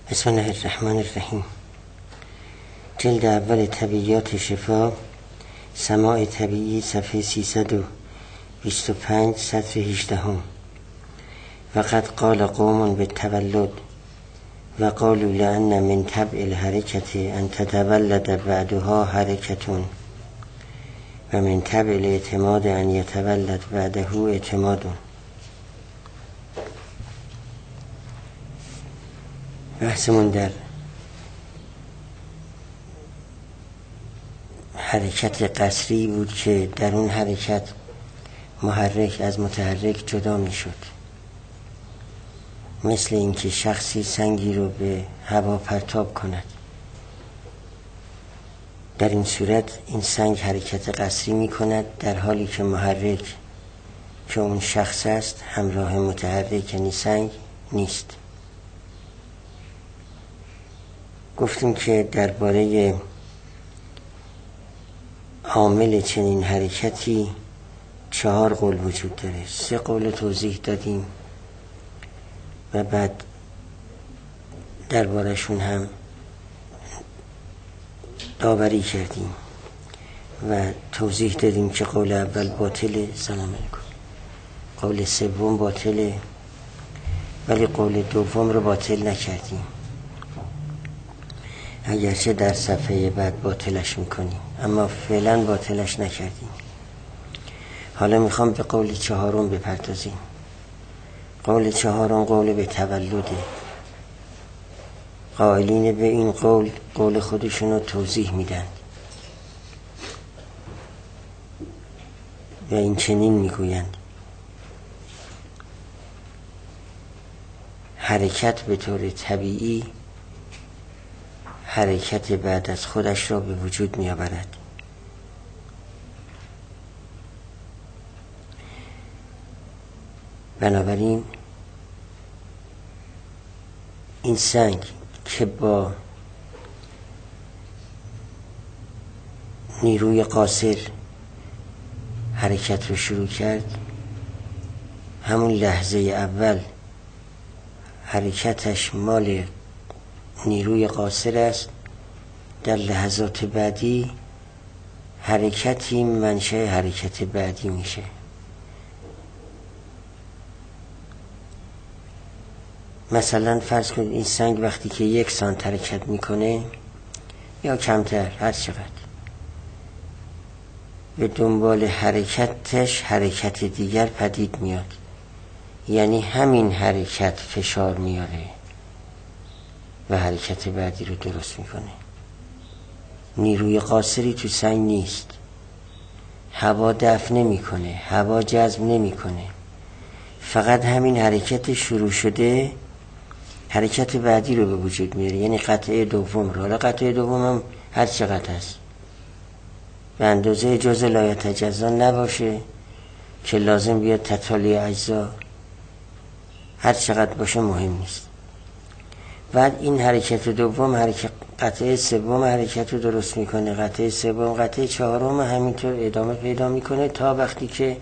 بسم الله الرحمن الرحیم. جلد اول طبیعیات شفا، سماع طبیعی، صفحه 325 سطر 18. وقد قال قوم بالتولد وقالوا لأن من طبع الحركة أن تتولد بعدها حركة و من طبع الاعتماد أن يتولد بعده اعتماد. بحثمون در حرکت قصری بود که در اون حرکت محرک از متحرک جدا می شد، مثل اینکه شخصی سنگی رو به هوا پرتاب کند. در این صورت این سنگ حرکت قصری می کند در حالی که محرک که اون شخص است همراه متحرک یعنی سنگ نیست. گفتیم که درباره عامل چنین حرکتی 4 قول وجود داره. 3 قول توضیح دادیم و بعد دربارشون هم داوری کردیم و توضیح دادیم که قول اول باطله، سلام علیکم، قول سوم باطله، ولی قول دوم رو باطل نکردیم، اگرچه در صفحه بعد باطلش میکنیم، اما فعلا باطلش نکردیم. حالا میخوام به قول 4 بپردازیم. قول 4 قول به تولده. قائلین به این قول خودشون رو توضیح میدن و این چنین میگویند: حرکت به طور طبیعی حرکت بعد از خودش را به وجود می آورد. بنابراین این سنگ که با نیروی قاصر حرکت رو شروع کرد، همون لحظه اول حرکتش مال نیروی قاصر است، در لحظات بعدی حرکتی منشأ حرکت بعدی میشه. مثلا فرض کنید این سنگ وقتی که 1 سانت حرکت میکنه یا کمتر هر چقدر، به دنبال حرکتش حرکت دیگر پدید میاد، یعنی همین حرکت فشار میاره و حرکت بعدی رو درست میکنه. نیروی قاصری تو سنگ نیست، هوا دفع نمیکنه، هوا جذب نمیکنه، فقط همین حرکت شروع شده حرکت بعدی رو به وجود میاره، یعنی قطعه دوم رو. حالا قطعه دوم هم هر چقدر هست، به اندازه جزء لا یتجزا نباشه که لازم بیاد تتالی اجزا، هر چقدر باشه مهم نیست. بعد این حرکت دوم قطعه سوم حرکت رو درست میکنه، قطعه سوم، قطعه 4 همینطور ادامه پیدا میکنه تا وقتی که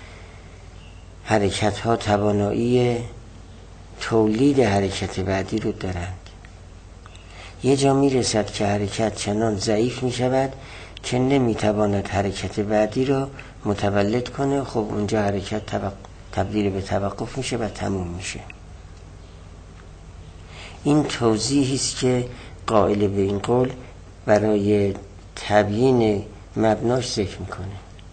حرکت ها توانایی تولید حرکت بعدی رو دارند. یه جا میرسد که حرکت چنان ضعیف میشود که نمیتواند حرکت بعدی رو متولد کنه. خب اونجا حرکت تبدیل به توقف میشه و تموم میشه. این توضیحی است که قائل به این قول برای تبیین مبناش ذکر میکنه.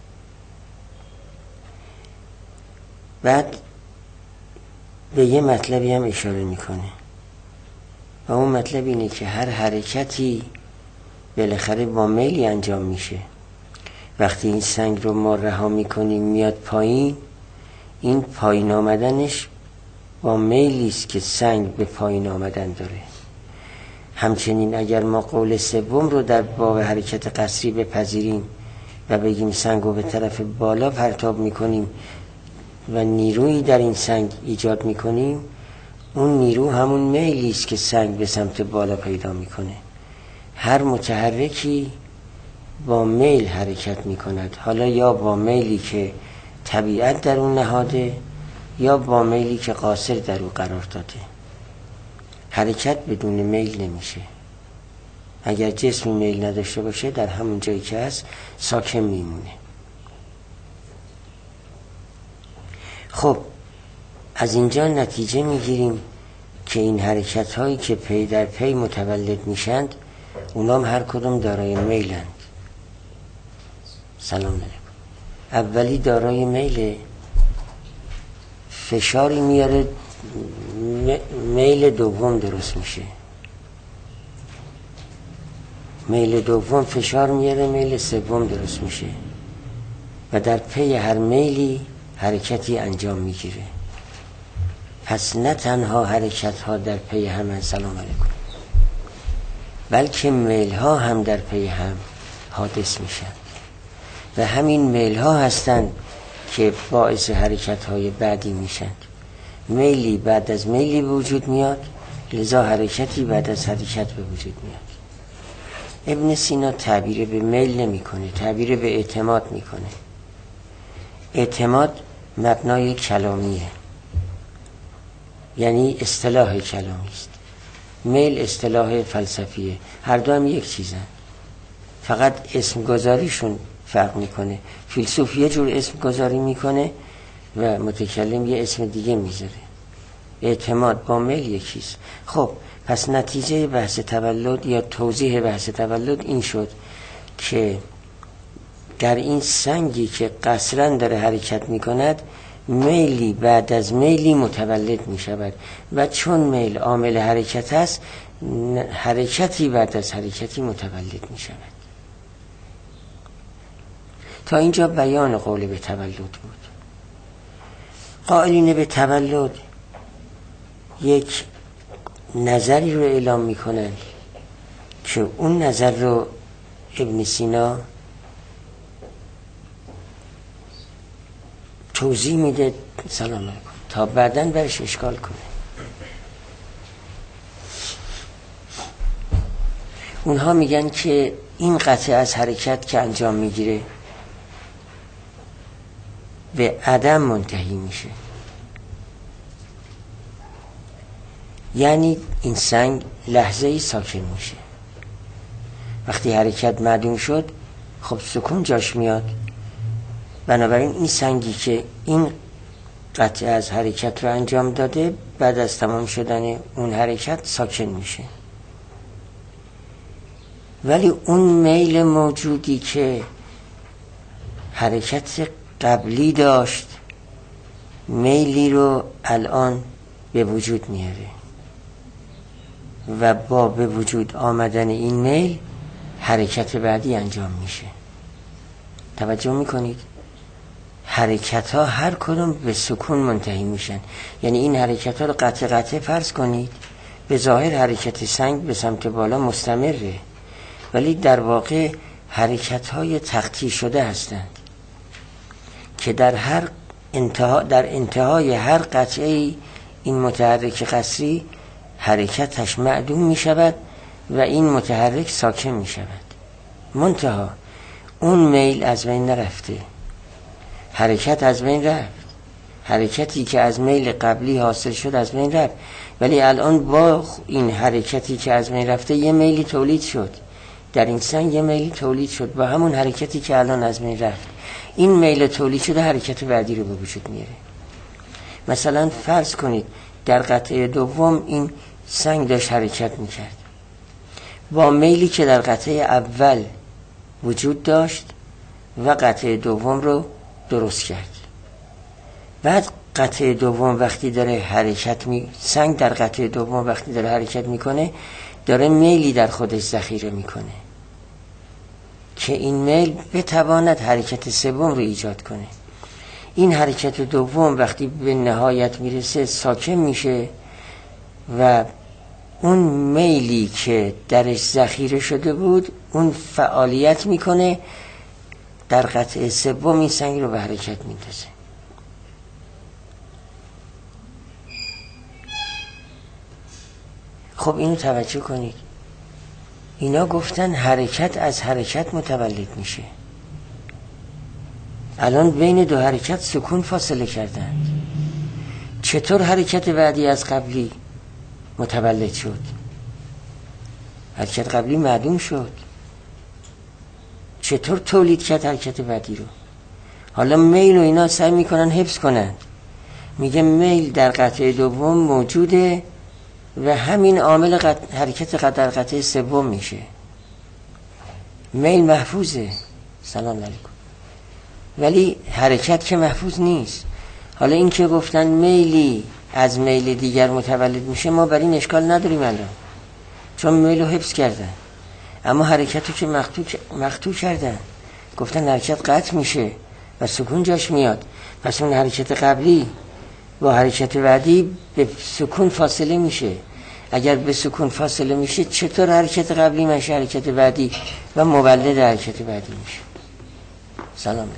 بعد به یه مطلبی هم اشاره میکنه و اون مطلب اینه که هر حرکتی بالاخره با میلی انجام میشه. وقتی این سنگ رو ما رها میکنیم میاد پایین، این پایین آمدنش با میلی است که سنگ به پایین آمدن داره. همچنین اگر ما قول سوم رو در باب حرکت قصری بپذیریم و بگیم سنگ رو به طرف بالا پرتاب میکنیم و نیرویی در این سنگ ایجاد میکنیم، اون نیرو همون میلی است که سنگ به سمت بالا پیدا میکنه. هر متحرکی با میل حرکت میکند، حالا یا با میلی که طبیعت در اون نهاده یا با میلی که قاصر در او قرار داده. حرکت بدون میل نمیشه. اگر جسم میل نداشته باشه در همون جایی که هست ساکن میمونه. خب از اینجا نتیجه میگیریم که این حرکت هایی که پی در پی متولد میشند اونام هر کدوم دارای میلند. سلام علیکم. اولی دارای میل، فشاری میاره، میل دوم درست میشه. میل دوم فشار میاره، میل سوم درست میشه و در پی هر میلی حرکتی انجام میگیره. پس نه تنها حرکت ها در پی هم، سلام علیکم، بلکه میل ها هم در پی هم حادث میشن و همین میل ها هستند که باعث حرکت های بعدی میشن. میلی بعد از میلی به وجود میاد، لذا حرکتی بعد از حرکت به وجود میاد. ابن سینا تعبیر به میل نمی کنه، تعبیر به اعتماد میکنه. اعتماد مبنای کلامیه، یعنی اصطلاح کلامی است. میل اصطلاح فلسفیه. هر دو هم یک چیزن، فقط اسم گذاریشون فرق میکنه. فیلسوف یه جور اسم گذاری میکنه و متکلم یه اسم دیگه میذاره. اعتماد با میل یکیست. خب پس نتیجه بحث تولد یا توضیح بحث تولد این شد که در این سنگی که قصرا داره حرکت میکند میلی بعد از میلی متولد میشود و چون میل عامل حرکت است حرکتی بعد از حرکتی متولد میشود. تا اینجا بیان قول به تولد بود. قائلین به تولد یک نظری رو اعلام میکنن که اون نظر رو ابن سینا توضیح میده، سلام علیکم، تا بعداً برش اشکال کنه. اونها میگن که این قطعه از حرکت که انجام میگیره به عدم منتهی میشه. یعنی این سنگ لحظه‌ای ساکن میشه. وقتی حرکت معدوم شد خب سکون جاش میاد. بنابراین این سنگی که این قطعه از حرکت رو انجام داده بعد از تمام شدن اون حرکت ساکن میشه. ولی اون میل موجودی که حرکت قبلی داشت میلی رو الان به وجود میاره و با به وجود آمدن این میل حرکت بعدی انجام میشه. توجه میکنید؟ حرکت ها هر کدوم به سکون منتهی میشن. یعنی این حرکت ها رو قطع قطع فرض کنید، به ظاهر حرکت سنگ به سمت بالا مستمره ولی در واقع حرکت های تقطیع شده هستند که در انتهای هر قطعه این متحرک قصری حرکتش معدوم می شود و این متحرک ساکن می شود. منتها اون میل از بین نرفته، حرکت از بین رفت، حرکتی که از میل قبلی حاصل شد از بین رفت، ولی الان با این حرکتی که از بین رفته یه میلی تولید شد. در این سنگ یه میلی تولید شد با همون حرکتی که الان از بین رفت. این میل تولید شده حرکت بعدی رو به وجود میاره. مثلا فرض کنید در قطعه دوم این سنگ داشت حرکت میکرد با میلی که در قطعه اول وجود داشت و قطعه دوم رو درست کرد. بعد قطعه دوم وقتی داره سنگ در قطعه دوم وقتی داره حرکت میکنه داره میلی در خودش ذخیره میکنه که این میل بتواند حرکت سوم رو ایجاد کنه. این حرکت دوم وقتی به نهایت میرسه ساکن میشه و اون میلی که درش ذخیره شده بود اون فعالیت میکنه، در قطعه سوم این سنگ رو به حرکت میندازه. خب اینو توجه کنید، اینا گفتن حرکت از حرکت متولد میشه. الان بین دو حرکت سکون فاصله کردند. چطور حرکت بعدی از قبلی متولد شد، حرکت قبلی معدوم شد. چطور تولید کرد حرکت بعدی رو؟ حالا میل و اینا سعی میکنن حفظ کنن، میگه میل در قطعه دوم موجوده و همین عامل حرکت در قطعه سوم میشه. میل محفوظه، سلام علیکم، ولی حرکت که محفوظ نیست. حالا این که گفتن میلی از میل دیگر متولد میشه، ما بر این اشکال نداریم الان، چون میل رو حفظ کردن، اما حرکت رو که مقطوع کردن، گفتن حرکت قطع میشه و سکون جاش میاد. پس اون حرکت قبلی با حرکت بعدی به سکون فاصله میشه. اگر به سکون فاصله میشه، چطور حرکت قبلی میشه حرکت بعدی و مولد حرکت بعدی میشه؟ سلام.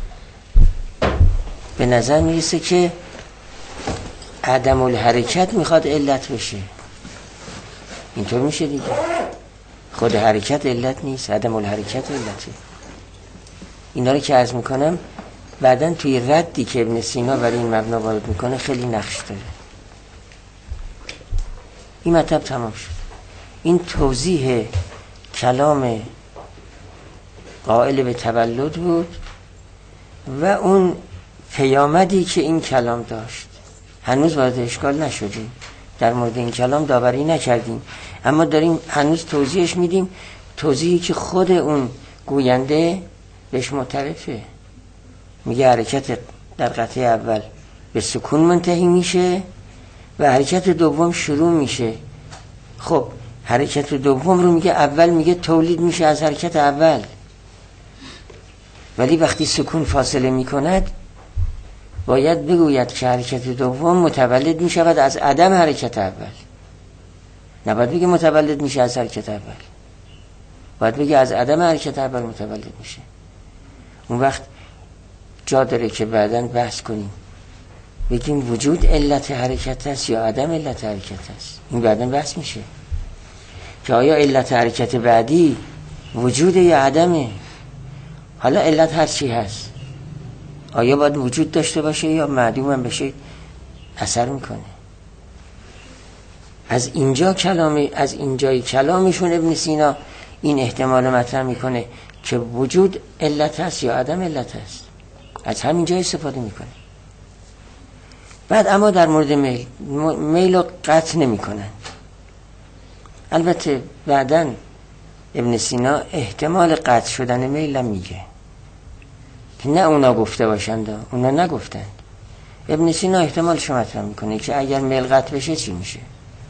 به نظر میرسه که عدم الحرکت میخواد علت بشه. اینطور میشه دیگه، خود حرکت علت نیست، عدم الحرکت علته. اینا رو که عرض میکنم بعدن توی ردی که ابن سینا برای این مبنا وارد میکنه خیلی نقش داره. این مطلب تمام شد. این توضیح کلام قائل به تولد بود و اون پیامدی که این کلام داشت. هنوز وارد اشکال نشدیم، در مورد این کلام داوری نکردیم، اما داریم هنوز توضیحش میدیم، توضیحی که خود اون گوینده بهش معترفه. میگه حرکت در قطعه اول به سکون منتهی میشه و حرکت دوم شروع میشه. خب حرکت دوم رو میگه اول، میگه تولید میشه از حرکت اول، ولی وقتی سکون فاصله میکند باید بگوید که حرکت دوم متولد میشود از عدم حرکت اول. نباید بگه متولد میشه از حرکت اول، باید بگه از عدم حرکت اول متولد میشه. اون وقت جا داره که بعداً بحث کنیم، بگیم وجود علت حرکت است یا عدم علت حرکت است. این بعداً بحث میشه که آیا علت حرکت بعدی وجوده یا عدمه. حالا علت هر چی هست، آیا باید وجود داشته باشه یا معدوم هم بشه، اثر میکنه. از اینجای کلامشون ابن سینا این احتمال مطرح میکنه که وجود علت هست یا عدم علت هست، از همین جای استفاده میکنه. بعد اما در مورد میل رو قطع نمیکنن. البته بعدن ابن سینا احتمال قطع شدن میل هم میگه که نه اونا گفته باشند، اونا نگفتند. ابن سینا احتمالش مطرح میکنه که اگر میل قطع بشه چی میشه.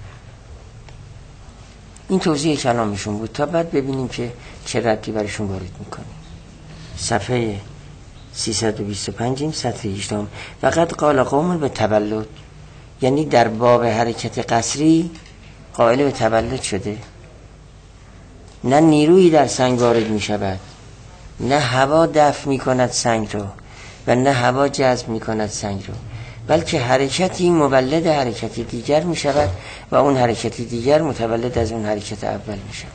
این توضیح کلامشون بود تا بعد ببینیم که چه ردی برشون وارد میکنیم. صفحه 325 سطر 18. وقد قال قوم به تولد، یعنی در باب حرکت قصری قائل به تولد شده. نه نیرویی در سنگ وارد می شود، نه هوا دفع می کند سنگ رو و نه هوا جذب می کند سنگ رو، بلکه حرکتی مولد حرکتی دیگر می شود و اون حرکتی دیگر متولد از اون حرکت اول می شود.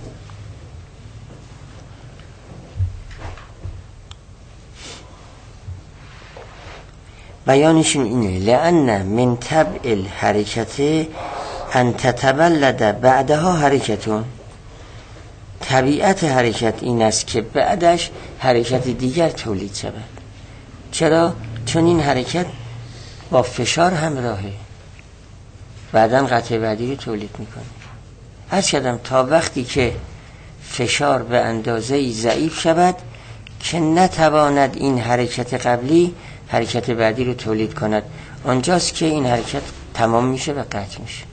بیانشون اینه: لأن من طبع الحرکت ان تتولد بعدها حرکتون. طبیعت حرکت این است که بعدش حرکت دیگر تولید شود. چرا؟ چون این حرکت با فشار همراهه، بعداً قطعه بعدی رو تولید میکنه. عرض کردم تا وقتی که فشار به اندازه‌ای ضعیف شود که نتواند این حرکت قبلی حرکت بعدی رو تولید کند، آنجاست که این حرکت تمام میشه و قطع میشه.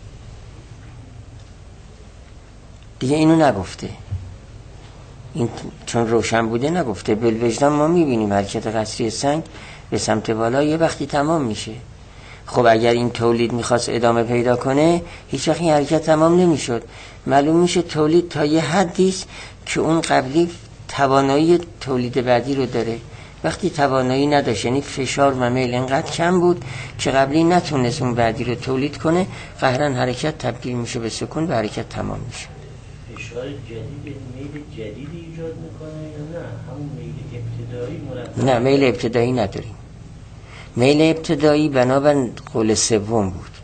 دیگه اینو نگفته، این چون روشن بوده نگفته. بالوجدان ما میبینیم حرکت قصری سنگ به سمت بالا یه وقتی تمام میشه. خب اگر این تولید میخواست ادامه پیدا کنه هیچ وقت این حرکت تمام نمیشد. معلوم میشه تولید تا یه حدیست که اون قبلی توانایی تولید بعدی رو داره. وقتی توانایی نداشت، یعنی فشار و میل انقدر کم بود که قبلی نتونست اون بعدی رو تولید کنه، قهرن حرکت تبدیل میشه به سکون و حرکت تمام میشه. فشار جدید میل جدید ایجاد میکنه یا نه همون میل ابتدایی مرتب؟ نه، میل ابتدایی نداریم. میل ابتدایی بنابر قول سوم بود.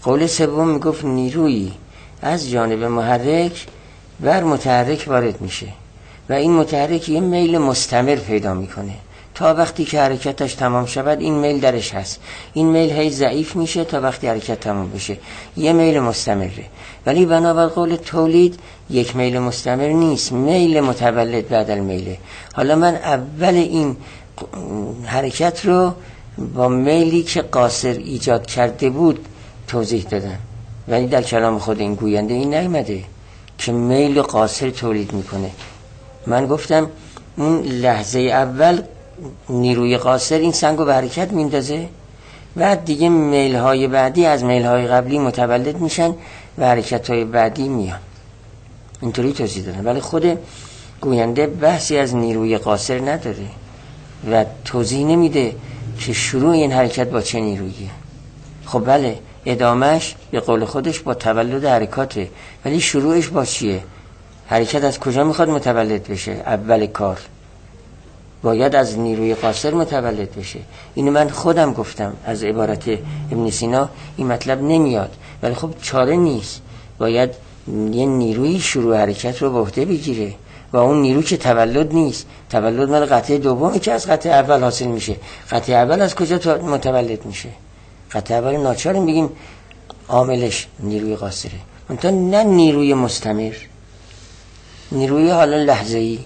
قول سوم میگفت نیرویی از جانب محرک بر متحرک وارد میشه و این متحرک یه میل مستمر پیدا میکنه تا وقتی که حرکتش تمام شود. این میل درش هست، این میل هی ضعیف میشه تا وقتی حرکت تمام بشه، یه میل مستمره. ولی بنابر قول تولید یک میل مستمر نیست، میل متولد بعد المیله. حالا من اول این حرکت رو با میلی که قاصر ایجاد کرده بود توضیح دادم، ولی در کلام خود این گوینده این نیامده که میل قاصر تولید میکنه. من گفتم اون لحظه اول نیروی قاصر این سنگو به حرکت میندازه، بعد دیگه میل های بعدی از میل های قبلی متولد میشن و حرکت های بعدی میان. اینطوری توضیح دادم، ولی خود گوینده بحثی از نیروی قاصر نداره و توضیح نمیده که شروع این حرکت با چه نیروییه. خب بله، ادامهش به قول خودش با تولد حرکاته، ولی شروعش با چیه؟ حرکت از کجا میخواد متولد بشه؟ اول کار باید از نیروی قاصر متولد بشه. اینو من خودم گفتم، از عبارت ابن سینا این مطلب نمیاد، ولی خب چاره نیست، باید یه نیروی شروع حرکت رو به عهده بگیره و اون نیرو که تولد نیست، تولد مال قطعه دومی که از قطعه اول حاصل میشه. قطعه اول از کجا متولد میشه؟ قطعه اول ناچاریم بگیم عاملش نیروی قاصره، منتها نه نیروی مستمر، نیروی حالا لحظه‌ای.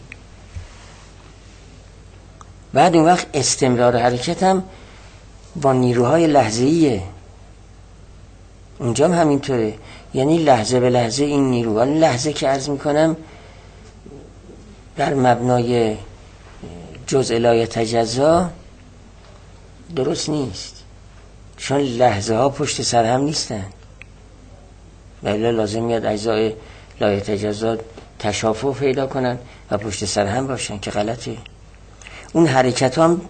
بعد اون وقت استمرار حرکت هم با نیروهای لحظه‌ایه، اونجا هم همینطوره، یعنی لحظه به لحظه این نیرو. لحظه که عرض میکنم در مبنای جزء لا یتجزا درست نیست، چون لحظه ها پشت سر هم نیستن، ولی لازم میاد اجزای لا یتجزا تشافه پیدا کنن و پشت سر هم باشن که غلطه. اون حرکت هم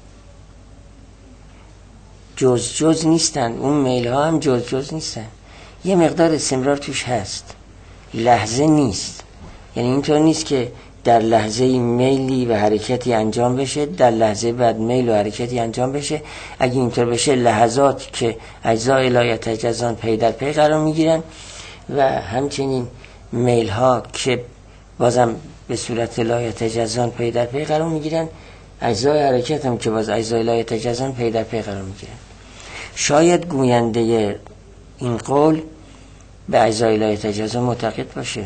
جز نیستن، اون میل ها هم جز نیستن، یه مقدار استمرار توش هست، لحظه نیست. یعنی اینطور نیست که در لحظه میلی و حرکتی انجام بشه، در لحظه بعد میل و حرکتی انجام بشه. اگه اینطور بشه لحظات که اجزای لا یتجزا پی در پی قرار میگیرن و همچنین میل ها که بازم به صورت لا یتجزا پی در پی قرار میگیرن، اجزای حرکت هم که باز اجزای لا یتجزا پی در پی قرار میگیرن. شاید گوینده این قول به اجزای لا یتجزا معتقد باشه،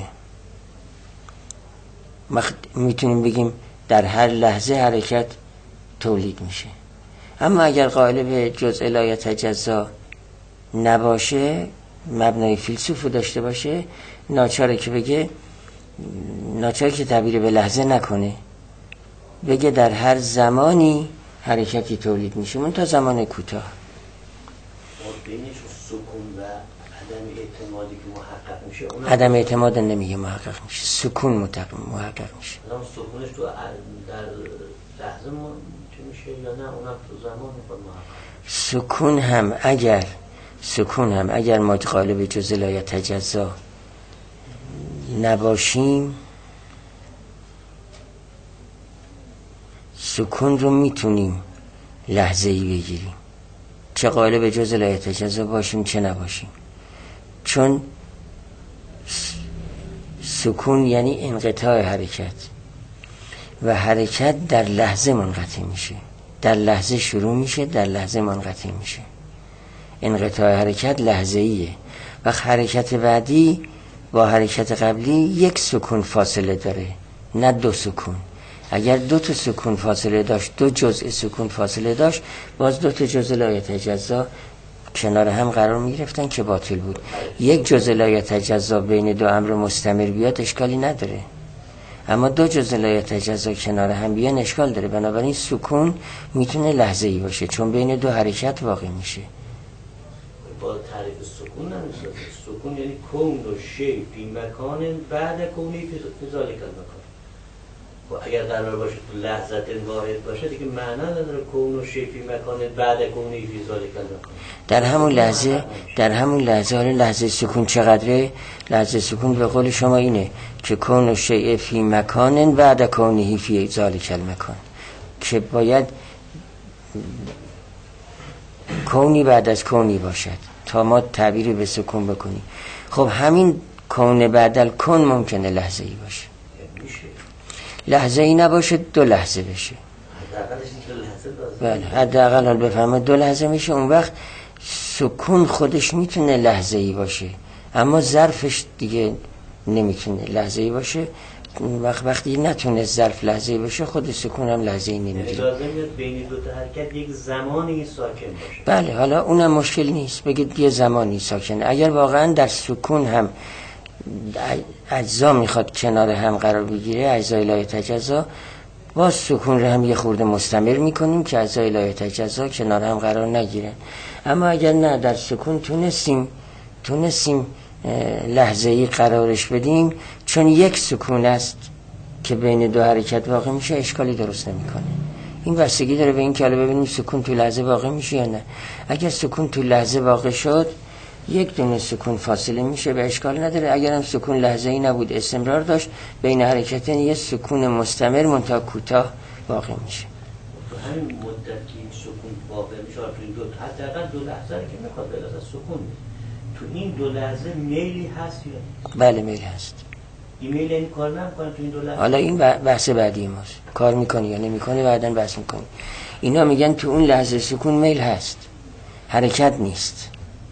میتونیم بگیم در هر لحظه حرکت تولید میشه. اما اگر قائل به جزء لا یتجزا نباشه، مبنای فیلسوفو داشته باشه، ناچاره که تعبیر به لحظه نکنه، بگه در هر زمانی حرکتی تولید میشه، من تا زمان کوتاه. بینش سکون و عدم اعتمادی که محقق میشه، عدم اعتماد نمیگه محقق میشه، سکون محقق میشه. سکونش تو در لحظه میشه یا نه اونم تو زمان میخواد محقق؟ سکون هم اگر ما قائل به جزء لا یتجزا نباشیم، سکون رو میتونیم لحظه‌ای بگیریم، چه قائل به جزء لا یتجزا باشیم چه نباشیم، چون سکون یعنی انقطاع حرکت و حرکت در لحظه منقطع میشه، در لحظه شروع میشه، در لحظه منقطع میشه. انقطاع حرکت لحظه‌ایه و حرکت بعدی با حرکت قبلی یک سکون فاصله داره، نه دو سکون. اگر دو تا سکون فاصله داشت، دو جزء سکون فاصله داشت، باز دو تا جزء لا یتجزا کنار هم قرار می گرفتن که باطل بود. یک جزء لا یتجزا بین دو امر مستمر بیاد اشکالی نداره، اما دو جزء لا یتجزا کنار هم بیان اشکال داره. بنابراین سکون میتونه لحظه‌ای باشه چون بین دو حرکت واقع میشه. با تعریف سکون نمیشه. سکون یعنی کون و شی فی مکان بعد کونی فی ذالک المکان. و اگر قرار باشه تو لحظت واحد باشه دیگه معنا نداره کون و شی فی مکان بعد کونی فی ذالک المکان. در همون لحظه حالا لحظه سکون چقدره؟ لحظه سکون به قول شما اینه که کون و شی فی مکان بعد کونی فی ذالک المکان، که باید کونی بعد از کونی باشد تا ما تعبیر به سکون بکنیم. خب همین کون بعدل کن ممکنه لحظه ای باشه، لحظه ای نباشه 2 لحظه بشه. بله حداقل حال بفهمه 2 لحظه میشه. اون وقت سکون خودش میتونه لحظه ای باشه، اما ظرفش دیگه نمیتونه لحظه ای باشه. وقتی نتونه ظرف لحظه ای باشه، خود سکون هم لحظه ای نمیگیره. لازم میاد بین 2 تا حرکت یک زمانی ساکن باشه. بله حالا اونم مشکل نیست، بگید یه زمانی ساکن. اگر واقعا در سکون هم اجزا میخواد کنار هم قرار بگیره، اجزای لا یتجزا، باز سکون رو هم یه خورده مستمر میکنیم که اجزای لا یتجزا کنار هم قرار نگیره. اما اگر نه در سکون تونستیم لحظه ای قرارش بدیم، چون یک سکون است که بین 2 حرکت واقع میشه، اشکالی درست نمیکنه. این بستگی داره به این که حالا ببینیم سکون تو لحظه واقع میشه یا نه. اگر سکون تو لحظه واقع شد، یک دونه سکون فاصله میشه، به اشکال نداره. اگر هم سکون لحظه ای نبود، استمرار داشت بین حرکتین، یه سکون مستمر منتها کوتاه واقع میشه. تو همین مدت که این سکون واقع میشه، تو این حداقل 2 لحظه که میخواد به لحظه سکون، تو این 2 لحظه میلی هست یا؟ بله میل هست. این میل این کار نمیکنه تو این 2 لحظه؟ حالا این بحث بعدی ماست، کار میکنه یا نمیکنه بعداً بحث میکنیم. اینا میگن تو اون لحظه سکون میل هست، حرکت نیست.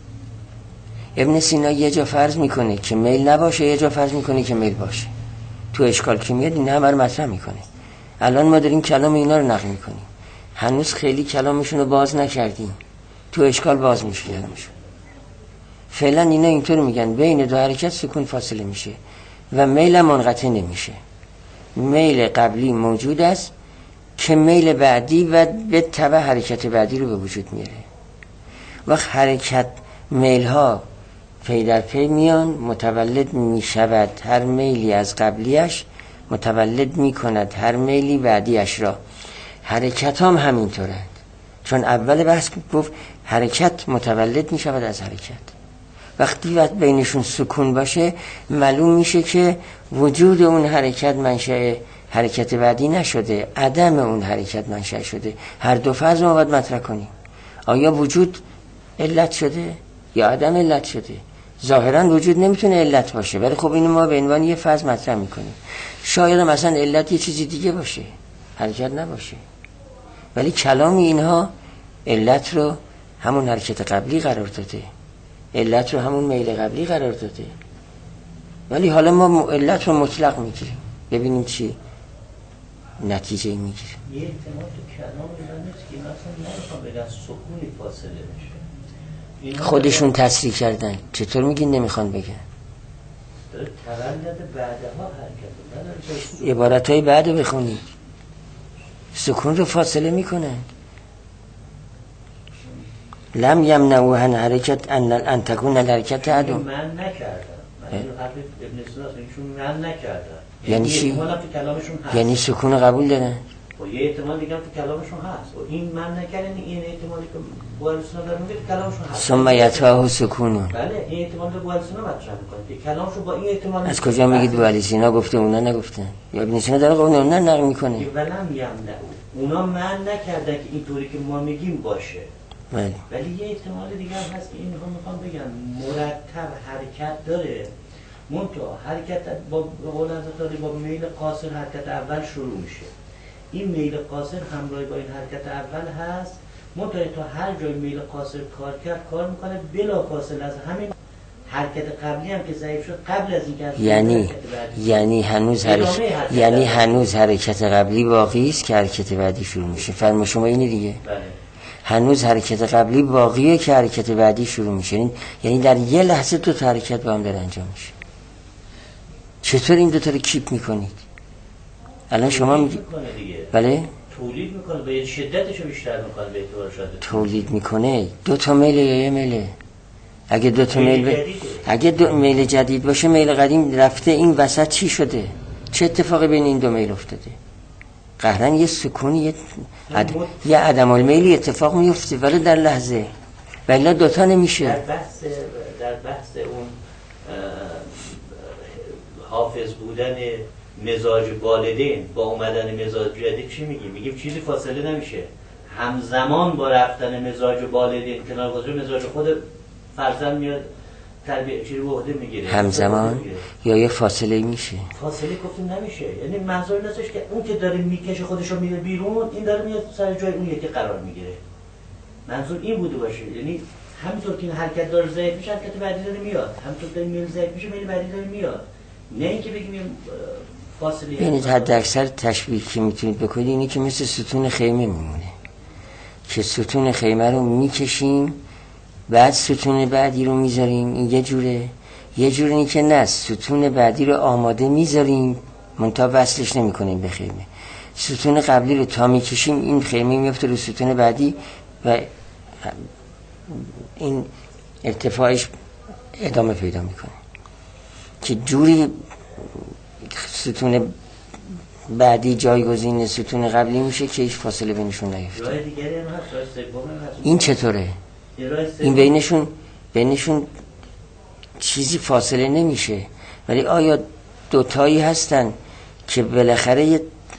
ابن سینا یه جا فرض میکنه که میل نباشه، یه جا فرض میکنه که میل باشه. تو اشکال که میاد این همه رو مطرح میکنه. الان ما داریم کلام اینا رو نقل میکنیم، هنوز خیلی کلامشون رو باز نکردیم، تو اشکال باز میشه کلامشون. فعلا اینا اینطور میگن بین 2 حرکت سکون فاصله میشه و میل منقطع نمیشه. میل قبلی موجود است که میل بعدی و به تبع حرکت بعدی رو به وجود میاره. وقت حرکت میل ها پی در پی میان، متولد میشود هر میلی از قبلیش، متولد میکند هر میلی بعدیش را. حرکت هم همینطورند، چون اول بحث گفت حرکت متولد میشود از حرکت. وقتی وقت بینشون سکون باشه، معلوم میشه که وجود اون حرکت منشأ حرکت بعدی نشده، عدم اون حرکت منشأ شده. هر 2 فرض ما باید مطرح کنیم. آیا وجود علت شده یا عدم علت شده؟ ظاهرا وجود نمیتونه علت باشه، ولی خب اینو ما به عنوان یه فرض مطرح میکنیم. شاید مثلا علت یه چیزی دیگه باشه، حرکت نباشه، ولی کلام اینها علت رو همون حرکت قبلی قرار داده، علت رو همون میل قبلی قرار داده. ولی حالا ما علت رو مطلق میگیریم، ببینیم چی نتیجه میگیریم. یه احتمال تو کلام اینا نیست که مثلا نمیخوام بگن سکونی فاصله بشه. خودشون تصریح کردن، چطور میگین نمیخوان بگن؟ تولد بعدها حرکت. عبارتهای بعد رو بخونید، سکون رو فاصله میکنن. لم یمنعوا عن حرکت ان تکون الحرکت عدم. من نکردم، من حرف ابن سینا ایشون من نکردم. یعنی چی؟ احتمال تو کلامشون هست. یعنی سکون قبول دارن؟ و یه احتمال دیگه تو کلامشون هست. و این من نکردن، این احتمالی که بوالسنا داره میگه تو کلامشون هست. ثم یتبعه سکون. بله این احتمال رو بوالسنا مطرح میکنه که کلامشون با این احتمال. از کجا میگید بوالسنا گفته اونا نگفتن؟ یا ابن سینا داره اونا نقل میکنه؟ ولم یمنعوا، اونا من نکردن که اینطوری که ما میگیم باشه. بله. ولی یه احتمال دیگه هم هست که این میخوام بگم مرتب حرکت داره، منتها حرکت با قول حضرت با میل قاصر حرکت اول شروع میشه. این میل قاصر همراه با این حرکت اول هست، منتها تا هر جای میل قاصر کار کرد کار میکنه بلافاصله از همین حرکت قبلی هم که ضعیف شد قبل از اینکه یعنی هنوز حرکت قبلی باقی است که حرکت بعدی شروع میشه. فرض شما اینه دیگه. بله. هنوز حرکت قبلی باقیه که حرکت بعدی شروع میشه. یعنی در یه لحظه 2 تا حرکت با هم داره انجام میشه. چطور این 2 تا رو کیپ میکنید؟ الان شما میگید بله تولید میکنه، به شدتش بیشتر میکنه به اعتبار شده. تولید میکنه 2 تا میل یا یه میله؟ اگه 2 تا اگه 2 میل جدید باشه، میل قدیم رفته، این وسط چی شده؟ چه اتفاقی بین این 2 میل افتاده؟ قهرن یه سکونی یه عدم المیلی اتفاق میفته، ولی در لحظه، ولی 2 تا نمیشه. در بحث اون حافظ بودن مزاج والدین با اومدن مزاج جدید چی میگیم؟ میگیم چیزی فاصله نمیشه، همزمان با رفتن مزاج والدین کنار گذاری مزاج خود فرزند میاد تربیت چیز وحده میگیره همزمان یا یه فاصله میشه؟ فاصله گفتیم نمیشه، یعنی منظور این هستش که اون که داره میکشه خودشو میره بیرون، این داره میاد سر جای اون یکی قرار میگیره. منظور این بوده باشه، یعنی همینطور که این حرکت داره ضعیف میشه حرکت بعدی داره میاد، همینطور که میل ضعیف میشه میل بعدی داره میاد، نه اینکه بگیم فاصله. ببینید حد اکثر تشبیه که میتونید بکنید اینه که مثل ستون خیمه میمونه که ستون خیمه رو میکشیم بعد ستون بعدی رو میذاریم، این یه جوره این که نه، ستون بعدی رو آماده میذاریم منتها وصلش نمیکنیم به خیمه، ستون قبلی رو تا میکشیم این خیمه میفته رو ستون بعدی و این ارتفاعش ادامه پیدا میکنه که جوری ستون بعدی جایگزین ستون قبلی میشه که هیچ فاصله بینشون نیفته. راه دیگری هم هست، راه سوم هم هست. این چطوره؟ این بینشون چیزی فاصله نمیشه، ولی آیا دوتایی هستن که بالاخره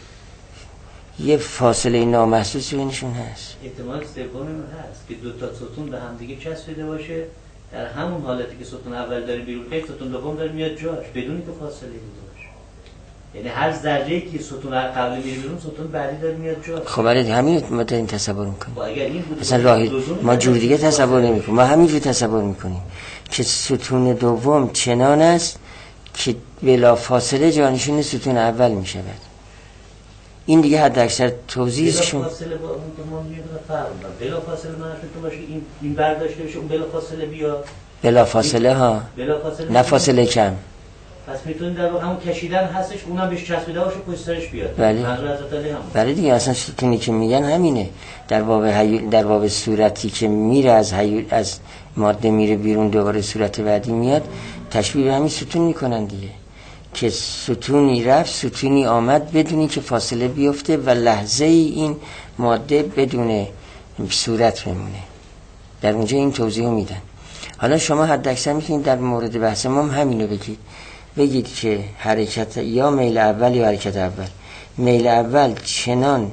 یه فاصله نامحسوسی بینشون هست؟ احتمال سوم هم هست که دو تا ستون به هم دیگه چسبیده باشه، در همون حالتی که ستون اول داره بیرون که ستون دوم داره میاد جاش بدون که فاصله بوده باشه. یعنی هر ذره‌ای که ستون قبلی میره بیرون ستون بعدی داره میاد جاش. خب ولی همین ما داریم تصور میکنیم. اگر این بود مثلا راهی ما جور دیگه تصور نمیکنیم، ما همینجور تصور میکنیم که ستون دوم چنان است که بلا فاصله جانشین ستون اول میشود. این دیگه حد اکثر توضیحشون بلا فاصله با اون که ما میگیم فرق داره. بلا فاصله معنیش تو باشه این برداشته بشه اون بلا فاصله بیاد. بلا فاصله ها، بلا فاصله نه فاصله کم. پس میتونید در واقع همون کشیدن هستش، اونم بهش چسبیده باشه پشت سرش بیاد. منظور حضرت علی همون. بله دیگه، اصلا ستونی که میگن همینه. در باب صورتی که میره از ماده میره بیرون دوباره صورت بعدی میاد، تشبیه به همین ستون میکنن دیگه، که ستونی رفت ستونی آمد بدونی که فاصله بیفته و لحظه ای این ماده بدون صورت بمونه. در اونجا این توضیح میدن. حالا شما حد اکثر میتونید در مورد بحث ما همینو بگید که حرکت یا میل اول یا حرکت اول، میل اول چنان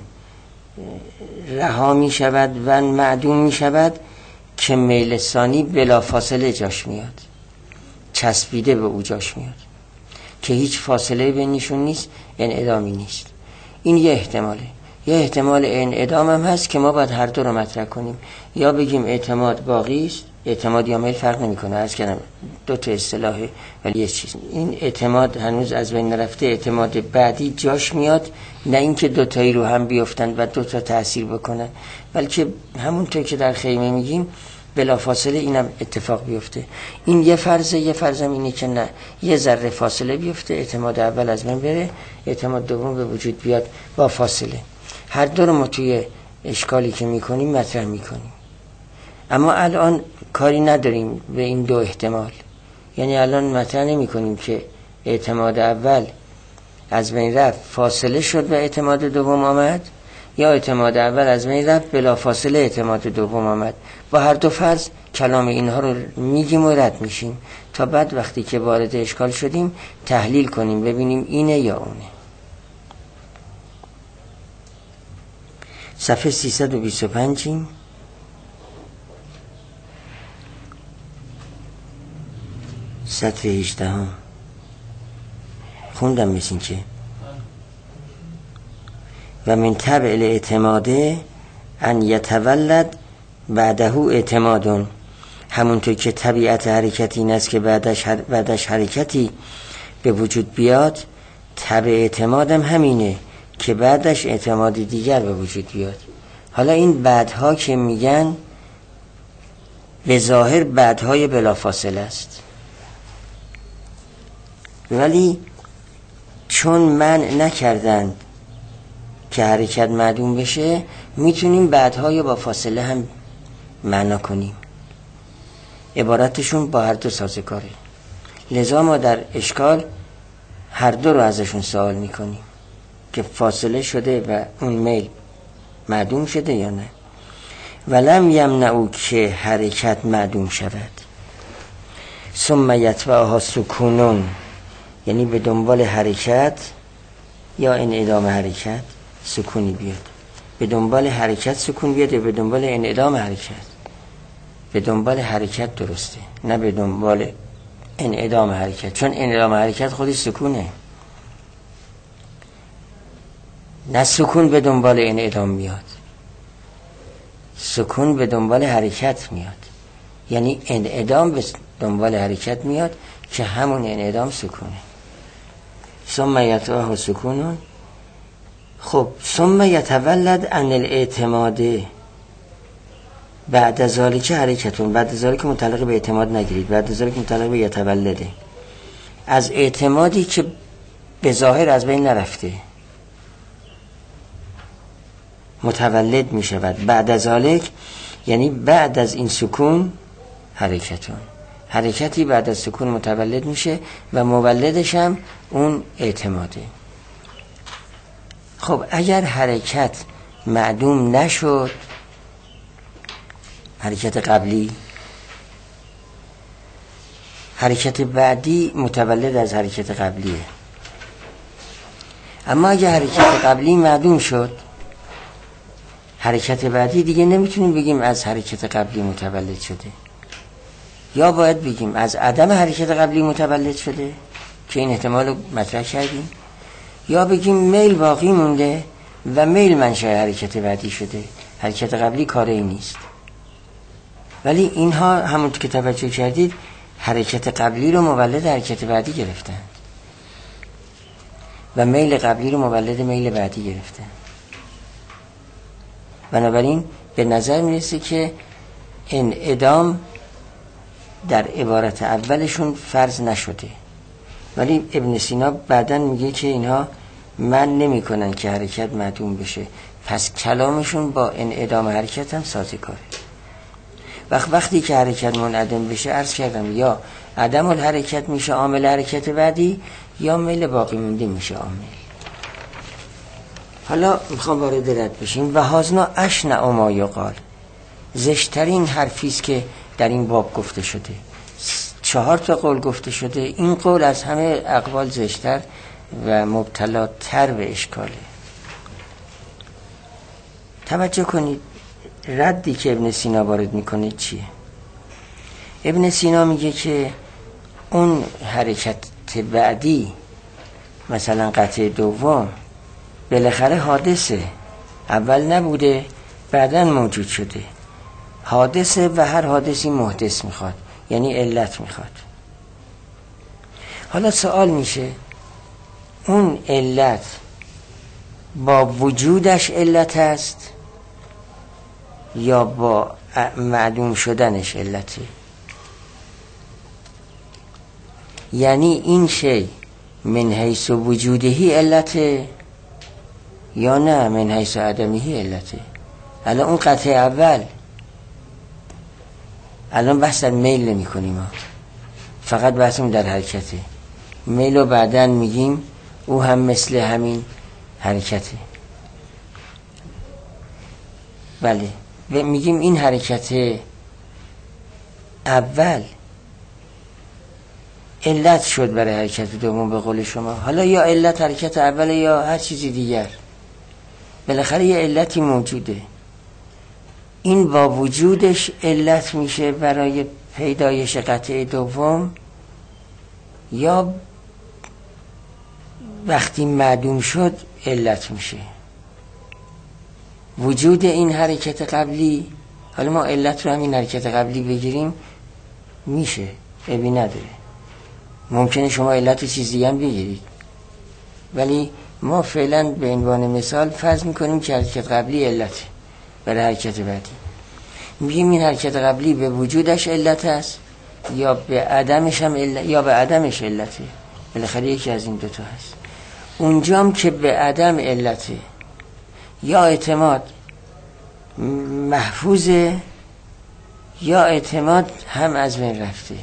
رها می شود و معدوم می شود که میل ثانی بلا فاصله جاش میاد، چسبیده به او جاش میاد که هیچ فاصله بینشون نیست، انعدامی نیست. این یه احتماله. یه احتمال انعدام هم هست که ما باید هر دو رو مطرح کنیم، یا بگیم اعتماد باقی است، اعتماد یا میل فرق نمیکنه، عرض کردم دو تا اصطلاحه ولی یه چیز. این اعتماد هنوز از بین نرفته، اعتماد بعدی جاش میاد، نه اینکه دو تایی رو هم بیفتن و دو تا تأثیر بکنن، بلکه همونطور که در خیمه میگیم بلافاصله اینم اتفاق بیفته. این یه فرضه. یه فرضم اینه که نه، یه ذره فاصله بیفته، اعتماد اول از بین بره، اعتماد دوم به وجود بیاد با فاصله. هر دو رو ما توی اشکالی که میکنیم مطرح میکنیم، اما الان کاری نداریم به این دو احتمال. یعنی الان مطرح نمی کنیم که اعتماد اول از بین رفت فاصله شد و اعتماد دوم آمد، یا اعتماد اول از بین رفت بلا فاصله اعتماد دوم آمد. با هر دو فرض کلام اینها رو میگیم و رد میشیم تا بعد وقتی که وارد اشکال شدیم تحلیل کنیم ببینیم اینه یا اونه. صفحه 325 سطر 18 خوندم مثل که و من تبع الاعتماده ان یتولد بعده اعتمادون، همونطور که طبیعت حرکتی این است که بعدش حرکتی به وجود بیاد، تبع اعتمادم همینه که بعدش اعتماد دیگر به وجود بیاد. حالا این بعدها که میگن به ظاهر بعدهای بلافاصله است، ولی چون منع نکردند که حرکت معدوم بشه، میتونیم بعدهای با فاصله هم معنا کنیم. عبارتشون با هر دو سازگاره. لذا ما در اشکال هر دو رو ازشون سوال میکنیم که فاصله شده و اون میل معدوم شده یا نه. ولم یمنعو که حرکت معدوم شود، ثم یتبعها سکونون، یعنی به دنبال حرکت یا انعدام حرکت سکونی بیاد، به دنبال حرکت سکون بیاد یا به دنبال انعدام حرکت. به دنبال حرکت درسته، نه به دنبال انعدام حرکت، چون انعدام حرکت خودش سکونه، نه سکون به دنبال انعدام میاد، سکون به دنبال حرکت میاد، یعنی انعدام به دنبال حرکت میاد که همون انعدام سکونه. ثم یتبعه سکون. خب ثم یتولد عن الاعتماد بعد از ذالک حرکتون، بعد از ذالک متعلق به اعتماد نگیرید، بعد از ذالک متعلق به یتولده، از اعتمادی که به ظاهر از بین نرفته متولد می شود. بعد از ذالک یعنی بعد از این سکون حرکتون، حرکتی بعد از سکون متولد میشه و مولدش هم اون اعتماده. خب اگر حرکت معدوم نشد، حرکت قبلی، حرکت بعدی متولد از حرکت قبلیه. اما اگر حرکت قبلی معدوم شد، حرکت بعدی دیگه نمیتونیم بگیم از حرکت قبلی متولد شده، یا باید بگیم از عدم حرکت قبلی متولد شده که این احتمال رو مطرح کردیم، یا بگیم میل باقی مونده و میل منشأ حرکت بعدی شده، حرکت قبلی کاری نیست. ولی اینها همون که توجه کردید حرکت قبلی رو مولد حرکت بعدی گرفتن و میل قبلی رو مولد میل بعدی گرفتن. بنابراین به نظر میرسه که انعدام در عبارت اولشون فرض نشده، ولی ابن سینا بعداً میگه که اینها من نمی کنن که حرکت معدوم بشه، پس کلامشون با انعدام حرکت هم سازگاره. وقتی که حرکت منعدم بشه، عرض کردم یا عدم الحرکت میشه عامل حرکت بعدی، یا میل باقی مونده میشه عامل. حالا میخوام وارد رد بشیم. و هازنا اشنع ما یقال، زشترین حرفیست که در این باب گفته شده. 4 قول گفته شده، این قول از همه اقوال زشتر و مبتلاتر به اشکاله. توجه کنید ردی که ابن سینا وارد میکنه چیه. ابن سینا میگه که اون حرکت بعدی، مثلا قطعه دوم، بالاخره حادثه، اول نبوده بعداً موجود شده، حادثه و هر حادثی محدث میخواد، یعنی علت میخواد. حالا سوال میشه اون علت با وجودش علت است یا با معدوم شدنش علته؟ یعنی این شی من حیث وجودهی علته یا نه من حیث عدمهی علته؟ الان اون قطعه اول، الان بحث در میل نمی کنیم، فقط بحثم در حرکته. میل رو بعدن میگیم او هم مثل همین حرکته. بله میگیم این حرکت اول علت شد برای حرکت دوم به قول شما. حالا یا علت حرکت اول یا هر چیزی دیگر، بالاخره یه علتی موجوده. این با وجودش علت میشه برای پیدایش قطعه دوم، یا وقتی معدوم شد علت میشه وجود این حرکت قبلی. حالا ما علت رو همین حرکت قبلی بگیریم میشه، عیبی نداره. ممکنه شما علت چیزی هم بگیرید، ولی ما فعلا به عنوان مثال فرض میکنیم که حرکت قبلی علته برای حرکت بعدی. میگیم این حرکت قبلی به وجودش علت است یا به عدمش هم یا به عدمش علته، بالاخره یکی از این دوتا هست. اونجام که به عدم علته یا اعتماد محفوظه یا اعتماد هم از بین رفته.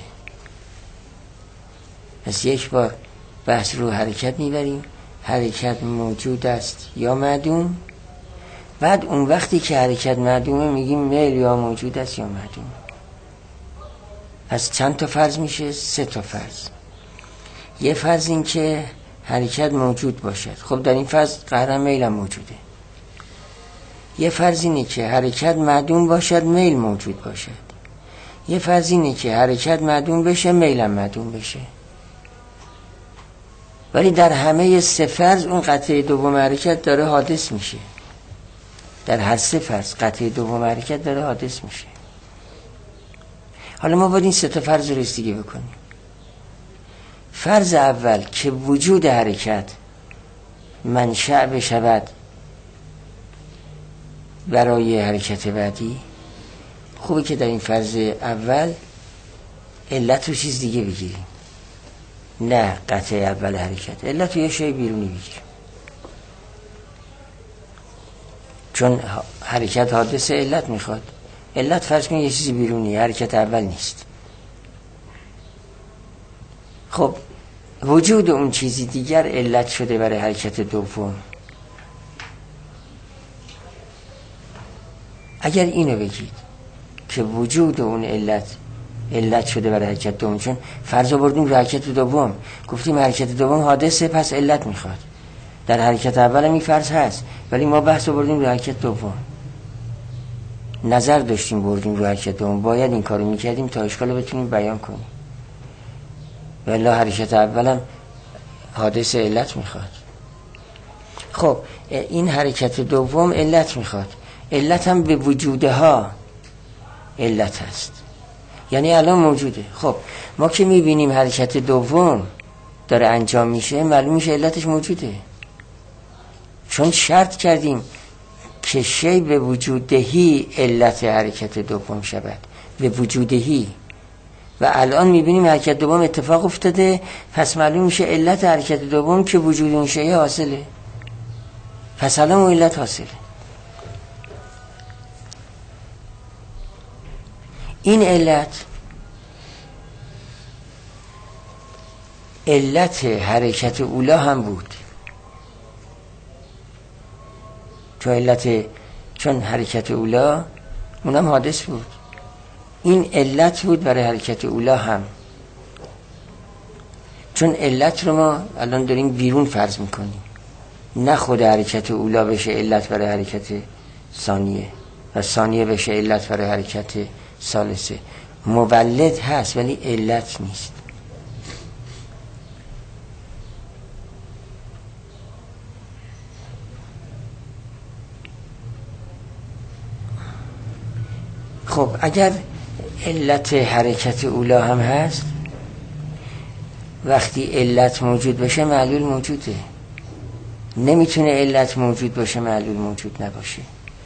پس یک بار بحث رو حرکت میبریم، حرکت موجود است یا معدوم. بعد اون وقتی که حرکت معدومه میگیم میل یا موجود است یا معدوم. پس چند تا فرض میشه؟ 3 تا فرض. یه فرض این که حرکت موجود باشد، خب در این فرض قهرن میل هم موجوده. یه فرض اینه که حرکت معدوم باشد، میل موجود باشد. یه فرض اینه که حرکت معدوم بشه، میلم معدوم بشه، ولی در همه سه فرض اون قطعه دوم حرکت داره حادث میشه. در هر سه فرض قطعه دوم حرکت داره حادث میشه. حالا ما باید این سه تا فرض رو رسیدگی بکنیم. فرض اول که وجود حرکت منشأ بشود برای حرکت بعدی، خوبه که در این فرض اول علت رو چیز دیگه بگیریم، نه قطع اول حرکت، علت رو یه شای بیرونی بگیریم. چون حرکت حادثه علت میخواد، علت فرض کنید یه چیزی بیرونی، حرکت اول نیست. خب وجود اون چیزی دیگر علت شده برای حرکت دوم. اگر اینو بگید که وجود اون علت شده برای حرکت دوم، چون فرض آوردیم رو حرکت دوم، گفتیم حرکت دوم حادثه پس علت میخواد. در حرکت اول هم این فرض هست، ولی ما بحث آوردیم رو حرکت دوم، نظر داشتیم بردیم رو حرکت دوم، باید این کارو میکردیم تا اشکال رو بتونیم بیان کنیم. ولی حرکت اول هم حادثه علت میخواد. خب این حرکت دوم علت میخواد، علت هم به وجودها علت هست، یعنی الان موجوده. خب ما که میبینیم حرکت دوم داره انجام میشه، معلوم میشه علتش موجوده، چون شرط کردیم که شی به وجودهی علت حرکت دوم شود، به وجودهی. و الان میبینیم حرکت دوم اتفاق افتاده، پس معلوم میشه علت حرکت دوم که وجود اون شی حاصله، پس الان اون علت حاصله. این علت حرکت اولا هم بود، چون حرکت اولا اونم حادث بود، این علت بود برای حرکت اولا هم. چون علت رو ما الان داریم بیرون فرض میکنیم، نه خود حرکت اولا بشه علت برای حرکت ثانیه و ثانیه بشه علت برای حرکت ثالثه. مولد هست ولی علت نیست. خب اگر علت حرکت اولا هم هست، وقتی علت موجود باشه معلول موجوده، نمیتونه علت موجود باشه معلول موجود نباشه.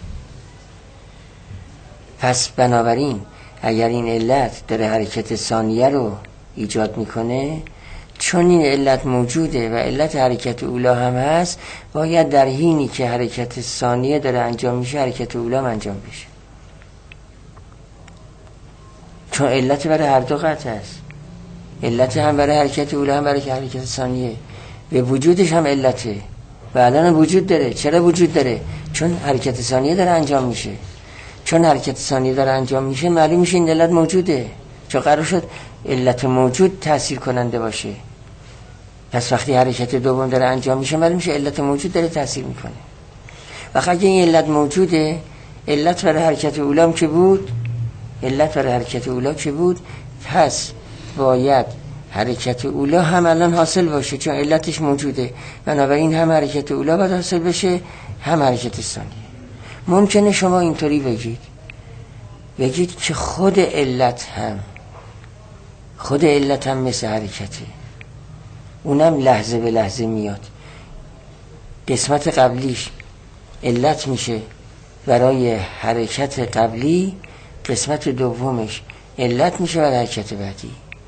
پس بنابراین اگر این علت داره حرکت ثانیه رو ایجاد میکنه، چون این علت موجوده و علت حرکت اولا هم هست، باید در حینی که حرکت ثانیه داره انجام میشه حرکت اولا هم انجام بشه، چون علت برای هر دو قطع است. علت هم برای حرکت اولا هم برای حرکت ثانیه، به وجودش هم علته و الان وجود داره. چرا وجود داره؟ چون حرکت ثانیه داره انجام میشه. چون حرکت ثانیه داره انجام میشه معلوم میشه این علت موجوده، چون قرار شد علت موجود تأثیر کننده باشه. پس وقتی حرکت دوم داره انجام میشه معلوم میشه علت موجود داره تأثیر میکنه. وقتی اگه این علت موجوده، علت برای حرکت اولا هم که بود، پس باید حرکت اولا هم الان حاصل باشه، چون علتش موجوده. بنابراین هم حرکت اولا باید حاصل بشه هم حرکت ثانیه. ممکنه شما اینطوری بگید که خود علت هم مثل حرکته، اونم لحظه به لحظه میاد. قسمت قبلیش علت میشه برای حرکت قبلی، قسمت دومش علت میشه برای حرکت بعدی.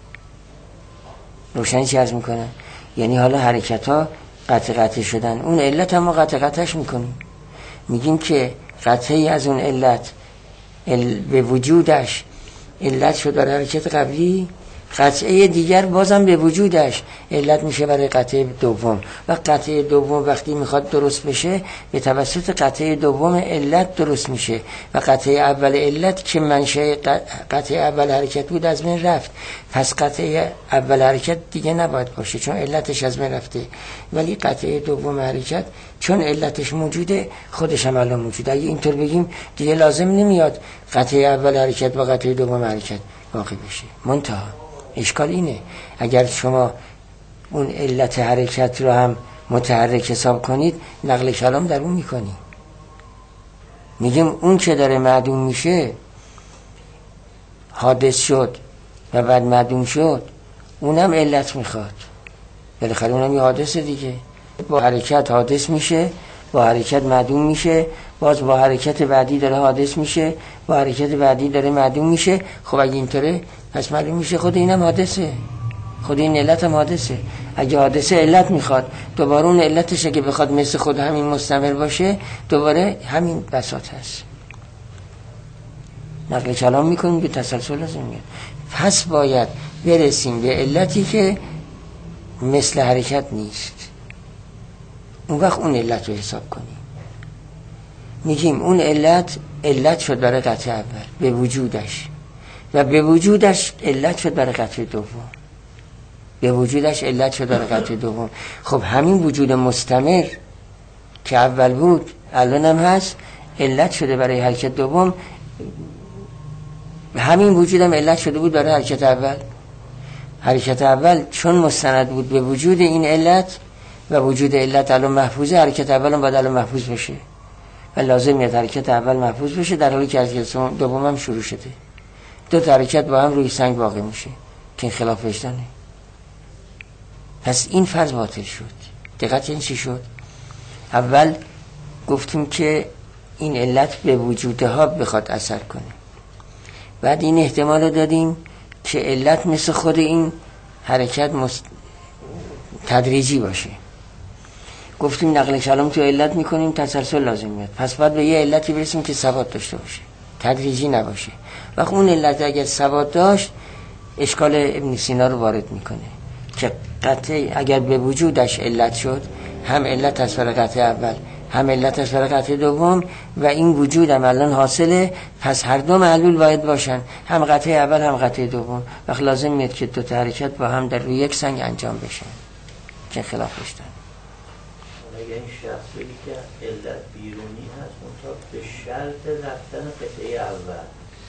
روشنی چی عرض میکنم؟ یعنی حالا حرکت ها قطع شدن، اون علت هم ما قطعش میکنیم، میگیم که قطعی از اون علت به وجودش علت شد برای حرکت قبلی، قطعه دیگر بازم به وجودش علت میشه برای قطعه دوم، و قطعه دوم وقتی میخواد درست بشه به توسط قطعه دوم علت درست میشه، و قطعه اول علت که منشأ قطعه اول حرکت بود از بین رفت، پس قطعه اول حرکت دیگه نباید باشه چون علتش از بین رفته، ولی قطعه دوم حرکت چون علتش موجوده خودش هم الان موجوده. اگه اینطور بگیم دیگه لازم نمیاد قطعه اول حرکت با قطعه دوم حرکت، باقی بشه. منتها اشکال اینه اگر شما اون علت حرکت رو هم متحرک حساب کنید نقل کلام در اون میکنی. میگیم اون که داره معدوم میشه حادث شد و بعد معدوم شد، اونم علت میخواد، بالاخره اونم یه حادثه دیگه. با حرکت حادث میشه، با حرکت معدوم میشه، باز با حرکت بعدی داره حادث میشه، با حرکت بعدی داره معدوم میشه. خب اگه اینطوره پس معلوم میشه خود اینم حادثه، خود این علت هم حادثه. اگه حادثه علت میخواد، دوباره اون علتش اگه بخواد مثل خود همین مستمر باشه، دوباره همین بساط هست. نقل کلام میکنیم به تسلسل لازم میاد. پس باید برسیم به علتی که مثل حرکت نیست، اون وقت اون علت رو حساب کنیم. میگیم اون علت شد برای قطعه اول به وجودش، و به وجودش علت شد برای قطعه دوم، به وجودش علت شد برای قطعه دوم. خب همین وجود مستمر که اول بود الان هم هست، علت شده برای حرکت دوم. همین وجودم علت شده بود برای حرکت اول. حرکت اول چون مستند بود به وجود این علت و وجود علت الان محفوظه، حرکت اول هم باید الان محفوظ بشه و لازم میاد حرکت اول محفوظ بشه، در حالی که حرکت دوم هم شروع شده. دو تا حرکت با هم روی سنگ واقع میشه که این خلاف وجدانه. پس این فرض باطل شد. دقت این چی شد؟ اول گفتیم که این علت به وجودها بخواد اثر کنه، بعد این احتمال رو دادیم که علت مثل خود این حرکت تدریجی باشه. گفتیم نقل کلام تو علت میکنیم تسلسل لازم میاد، پس باید به یه علتی برسیم که ثبات داشته باشه، تدریجی نباشه. وقت اون علت اگر ثبات داشت اشکال ابن سینا رو وارد میکنه که قطعه اگر به وجودش علت شد، هم علت از برای قطعه اول هم علت از برای قطعه دوم و این وجود هم الان حاصله، پس هر دو معلول باید باشن، هم قطعه اول هم قطعه دوم. وقت لازم میاد که دو تا حرکت با هم در روی یک سنگ انجام بشه که خلاف داشتن. اگر این شخصی که علت بیرونی هست منطقه به شرط رفتن قطعه اول،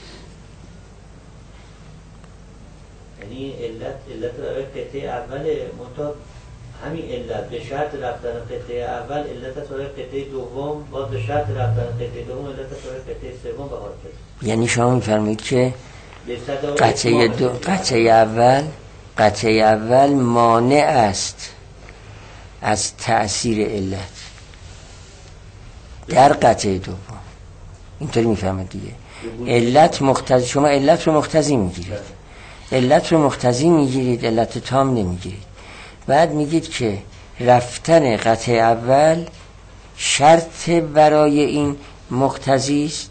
یعنی علت برای قطعه اول منطقه همین علت به شرط رفتن قطعه اول، علت برای قطعه دوم باز به شرط رفتن قطعه دوم، علت برای قطعه سوم به حادثه. یعنی شما میفرمایید که قطعه اول مانع است از تأثیر علت در قطعه دوم. اینطوری میفهمید دیگه. علت مقتضی، شما علت رو مقتضی میگیرید، علت تام نمیگیرید. بعد میگید که رفتن قطعه اول شرط برای این مقتضی است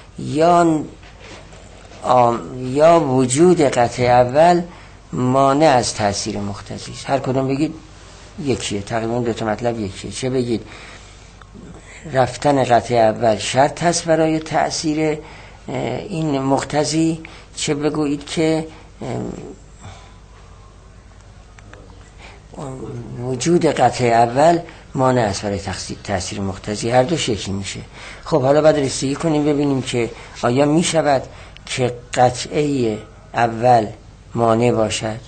یا وجود قطعه اول مانع از تأثیر مقتضی است. هر کدوم بگید یکیه، تقریبا دو تا مطلب یکیه. چه بگید رفتن قطعه اول شرط هست برای تأثیر این مقتضی، چه بگویید که وجود قطعه اول مانع است برای تأثیر مقتضی. هر دو شکلی میشه. خب حالا باید رسیدگی کنیم ببینیم که آیا میشود که قطعه اول مانع باشد،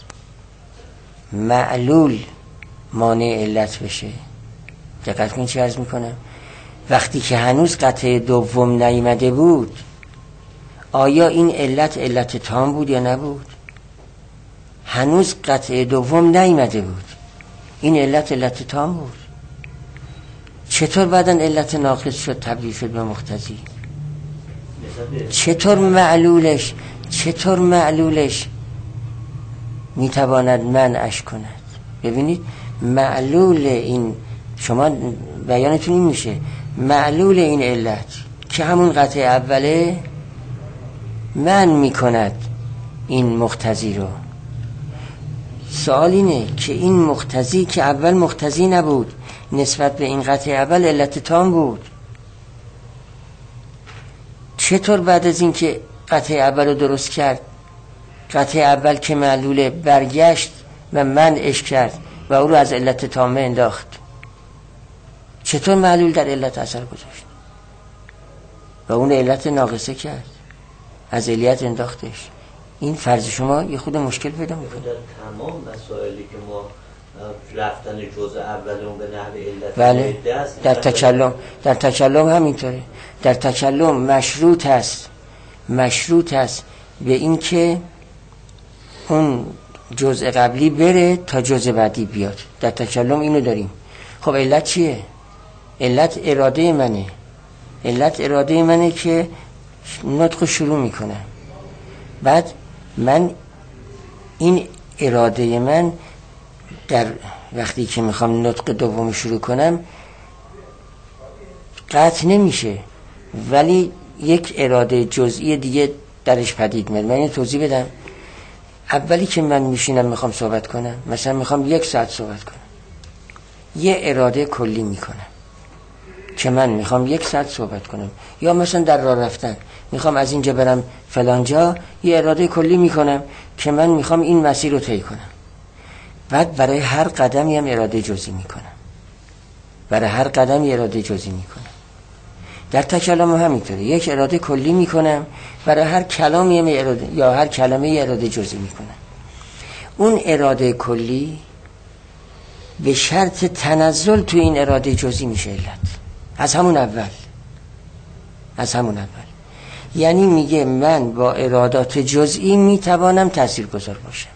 معلول مانع علت بشه. دقت کنید چه عرض میکنم. وقتی که هنوز قطعه دوم نیامده بود، آیا این علت تام بود یا نبود؟ هنوز قطعه دوم نیامده بود، این علت تام بود. چطور بعداً علت ناقص شد تبدیل شد به مقتضی؟ چطور معلولش میتواند منعش کند؟ ببینید معلول این، شما بیانتون این میشه، معلول این علت که همون قطعه اوله منع میکند این مقتضی رو. سوال اینه که این مقتضی که اول مقتضی نبود، نسبت به این قطعه اول علت تام بود، چطور بعد از این که قطعه اول رو درست کرد، قطعه اول که معلوله برگشت و منعش کرد و او رو از علت تامه انداخت؟ چطور معلول در علت اثر گذاشت و اون علت ناقصه کرد، از علت انداختش؟ این فرض شما یه خود مشکل پیدا میکنه. در تمام مسائلی که ما رفتن جزء اولون به نحو علت بله، در تکلم همینطوره. در تکلم مشروط است به این که اون جزء قبلی بره تا جزء بعدی بیاد. در تکلم اینو داریم. خب علت چیه؟ علت اراده منه که نطق شروع میکنم. بعد من این اراده من در وقتی که میخوام نطق دوم شروع کنم قطع نمیشه، ولی یک اراده جزئی دیگه درش پدید میاد. من اینو توضیح بدم. اولی که من میشینم میخوام صحبت کنم، مثلا میخوام 1 ساعت صحبت کنم، یه اراده کلی میکنم که من میخوام 1 ساعت صحبت کنم. یا مثلا در راه رفتن میخوام از اینجا برم فلان جا، یه اراده کلی میکنم که من میخوام این مسیر رو طی کنم. بعد برای هر قدمی هم اراده جزئی میکنم. در تکلم همینطوره. یک اراده کلی میکنم، برای هر کلامی هم اراده یا هر کلمه اراده جزئی میکنم. اون اراده کلی به شرط تنزل تو این اراده جزئی میشه علت از همون اول. یعنی میگه من با ارادات جزئی میتوانم تاثیرگذار باشم.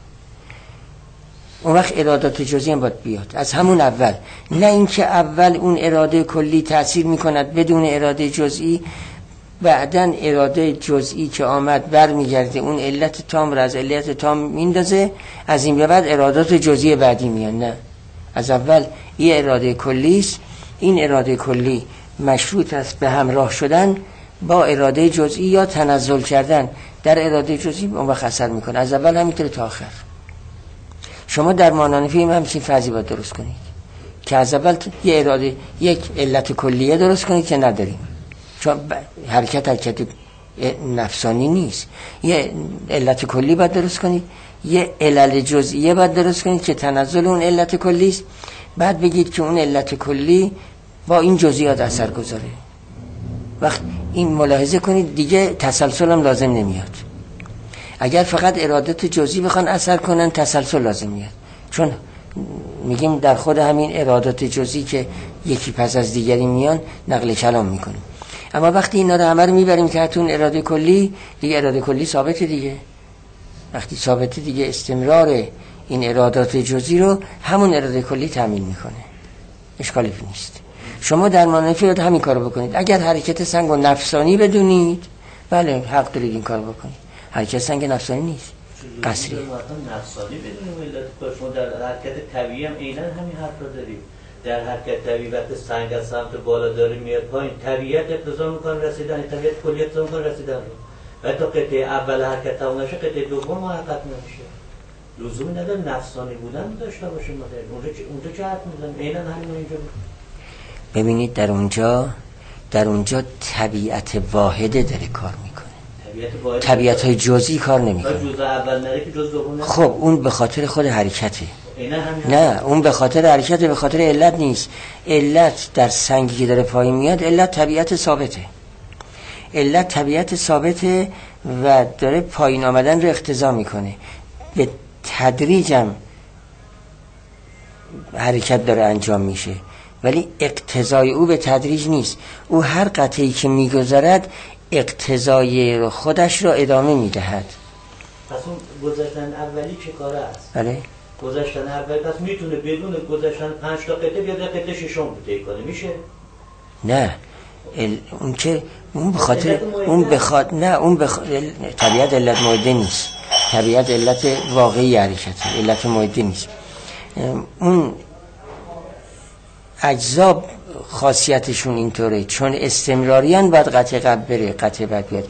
اون وقت ارادات جزئی هم باید بیاد از همون اول، نه اینکه اول اون اراده کلی تأثیر میکند بدون اراده جزئی، بعدن اراده جزئی که آمد برمیگرده اون علت تام را از علت تام میندازه، از این به بعد ارادات جزئی بعدی میان. نه، از اول یه اراده کلی است. این اراده کلی مشروط است به همراه شدن با اراده جزئی یا تنزل کردن در اراده جزئی، اون وقت اثر میکنه. از اول همینطور تا آخر. شما در مانانفی همچین فرضی باید درست کنید که از اول یک علت کلیه درست کنید که نداریم، چون حرکت نفسانی نیست. یه علت کلی باید درست کنید، یه علل جزئیه باید درست کنید که تنزل اون علت کلی است. بعد بگید که اون علت کلی با این جزئیات اثر گذاره. وقت این ملاحظه کنید دیگه تسلسل هم لازم نمیاد. اگر فقط ارادات جزئی بخوان اثر کنن تسلسل لازم میاد، چون میگیم در خود همین ارادات جزئی که یکی پس از دیگری میان نقل کلام میکنیم. اما وقتی اینا رو همه رو میبریم که حتون اراده کلی، دیگه اراده کلی ثابته دیگه. وقتی ثابته دیگه استمرار این ارادات جزئی رو همون اراده کلی تامین میکنه، اشکالی نیست. شما در مانفی رو همین کارو بکنید. اگر حرکت سنگ و نفسانی بدونید، بله حق دارید این کارو بکنید. حرکت سنگ نفسانی نیست، قصری. نفسانی بدونیم علت کار. شما در حرکت طبیعی هم عیناً همین حرف رو دارید. در حرکت طبیعی وقتی سنگ از سمت بالا داره میاد پایین، طبیعت اقتضا میکنه رسیدن، طبیعت کلی اقتضا میکنه رسیدن رو. و تا قطعه اول حرکت تمام نشه قطعه دوم محقق نمیشه. لزومی نداره نفسانی بودن داشته باشه. اونجا چه حرف میزنم؟ عیناً همین اینجا بود. ببینید در اونجا طبیعت واحده داره کار میکنه، طبیعت های جزئی کار نمیکنه. جزء اول نره که جزء دوم نره. خب اون به خاطر خود حرکته. نه اون به خاطر حرکته، به خاطر علت نیست. علت در سنگی که داره پایین میاد علت طبیعت ثابته و داره پایین آمدن رو اقتضا میکنه. به تدریجم حرکت داره انجام میشه، ولی اقتضای او به تدریج نیست. او هر قطعی که میگذرد اقتضای خودش را ادامه میدهد. پس اون گذشتن اولی چه کاره است؟ بله گذشتن اولی پس میتونه بدون گذشتن 5 تا قطعه بیاد قطعه ششم طی کنه، میشه؟ نه اون که اون بخاطر طبیعت علت مایده نیست، طبیعت علت واقعی حرکته، علت مایده نیست. اون اجزا خاصیتشون اینطوره، چون استمراریان باید قطعه قبل بره قطعه بعد بیاد.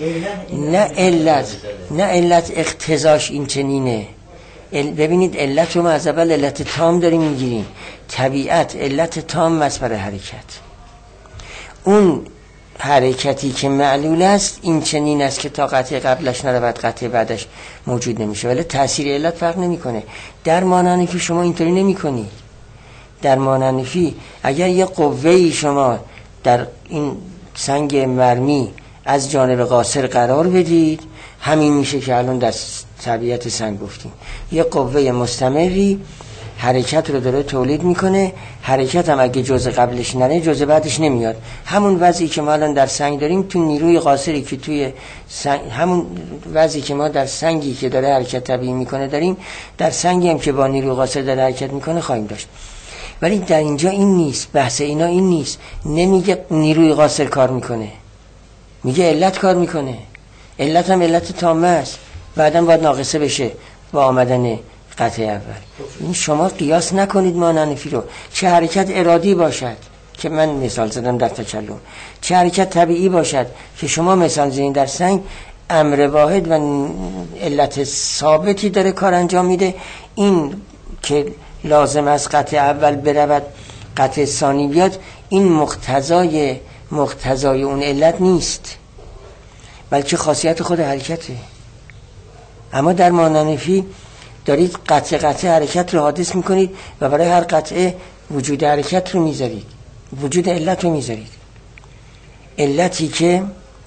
نه علت اقتضاش این چنینه. ببینید علت رو ما از اول علت تام داریم میگیریم. طبیعت علت تام است برای حرکت. اون حرکتی که معلول است این چنین است که تا قطعه قبلش نره بعد قطعه بعدش موجود نمیشه، ولی تاثیر علت فرق نمیکنه. در مانعنفی شما اینطوری نمیکنید. در مانعنفی اگر یه قوه‌ای شما در این سنگ مرمی از جانب قاصر قرار بدید، همین میشه که الان در طبیعت سنگ گفتیم، یه قوه مستمری حرکت رو داره تولید میکنه. حرکت هم اگه جزء قبلش نره جزء بعدش نمیاد. همون وضعی که ما الان در سنگ داریم تو نیروی قاصری که توی سنگ، همون وضعی که ما در سنگی که داره حرکت طبیعی میکنه داریم، در سنگی هم که با نیروی قاصر داره حرکت میکنه خواهیم داشت. ولی در اینجا این نیست، بحث اینا این نیست. نمیگه نیروی قاصر کار میکنه، میگه علت کار میکنه. علت هم علت تامه است، بعدم باید ناقصه بشه با آمدن قطعه اول. این شما قیاس نکنید ما حنفی رو. چه حرکت ارادی باشد که من مثال زدم در تکلم، چه حرکت طبیعی باشد که شما مثال زدین در سنگ، امر واحد و علت ثابتی داره کار انجام میده. این که لازم از قطعه اول برود قطعه ثانی بیاد، این مقتضای اون علت نیست، بلکه خاصیت خود حرکته. اما در حنفی دارید قطعه حرکت رو حادث میکنید و برای هر قطعه وجود حرکت رو میذارید، وجود علت رو میذارید. علتی که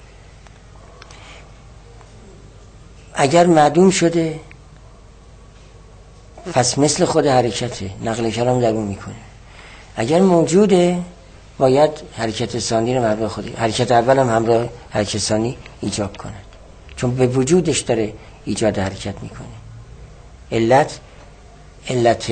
اگر معدوم شده پس مثل خود حرکته، نقل کلام در اون میکنه. اگر موجوده باید حرکت ثانی رو همراه خودی، حرکت اول هم همراه حرکت ثانی ایجاب کنه، چون به وجودش داره ایجاد حرکت میکنه. علت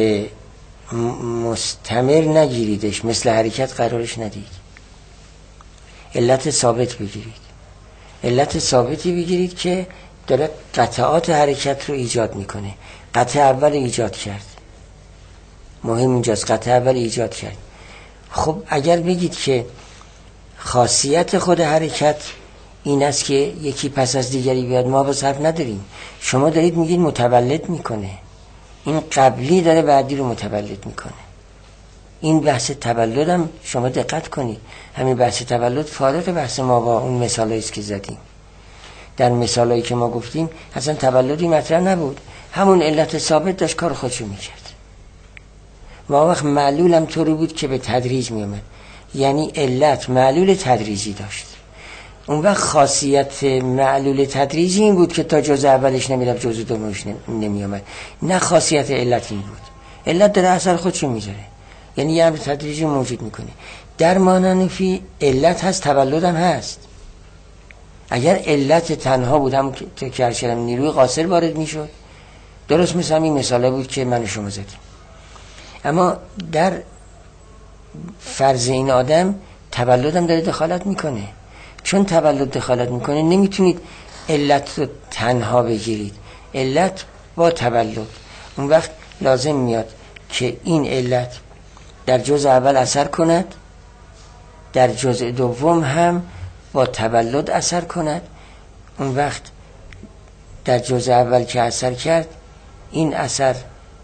مستمر نگیریدش، مثل حرکت قرارش ندید. علت ثابت بگیرید، علت ثابتی بگیرید که داره قطعات حرکت رو ایجاد میکنه. قطعه اول ایجاد کرد، مهم اینجاست، قطعه اول ایجاد کرد. خب اگر بگید که خاصیت خود حرکت این است که یکی پس از دیگری بیاد، ما باز حرف نداریم. شما دارید میگید متولد میکنه، این قبلی داره بعدی رو متولد میکنه. این بحث تولد هم شما دقت کنید، همین بحث تولد فارق بحث ما با اون مثالایی است که زدیم. در مثالایی که ما گفتیم اصلا تولدی مطرح نبود، همون علت ثابت داشت کار خودشو میکرد. و وقت معلول هم طوری بود که به تدریج میومد، یعنی علت معلول تدریجی داشت. اون وقت خاصیت معلول تدریجی این بود که تا جزء اولش نمیرفت جزء دومش نمیومد، نه خاصیت علت این بود. علت داره اثر خودشو میذاره، یعنی یه امر تدریجی موجود میکنه. در حنفی علت هست، تولد هم هست. اگر علت تنها بود هم که ارشدم نیروی قاصر وارد میشد، درست مثل این مثاله بود که من و شما زدیم. اما در فرض این آدم تولد هم داره دخالت میکنه. چون تولد دخالت میکنه نمیتونید علت رو تنها بگیرید، علت با تولد. اون وقت لازم میاد که این علت در جزء اول اثر کند، در جزء دوم هم با تولد اثر کند. اون وقت در جزء اول که اثر کرد، این اثر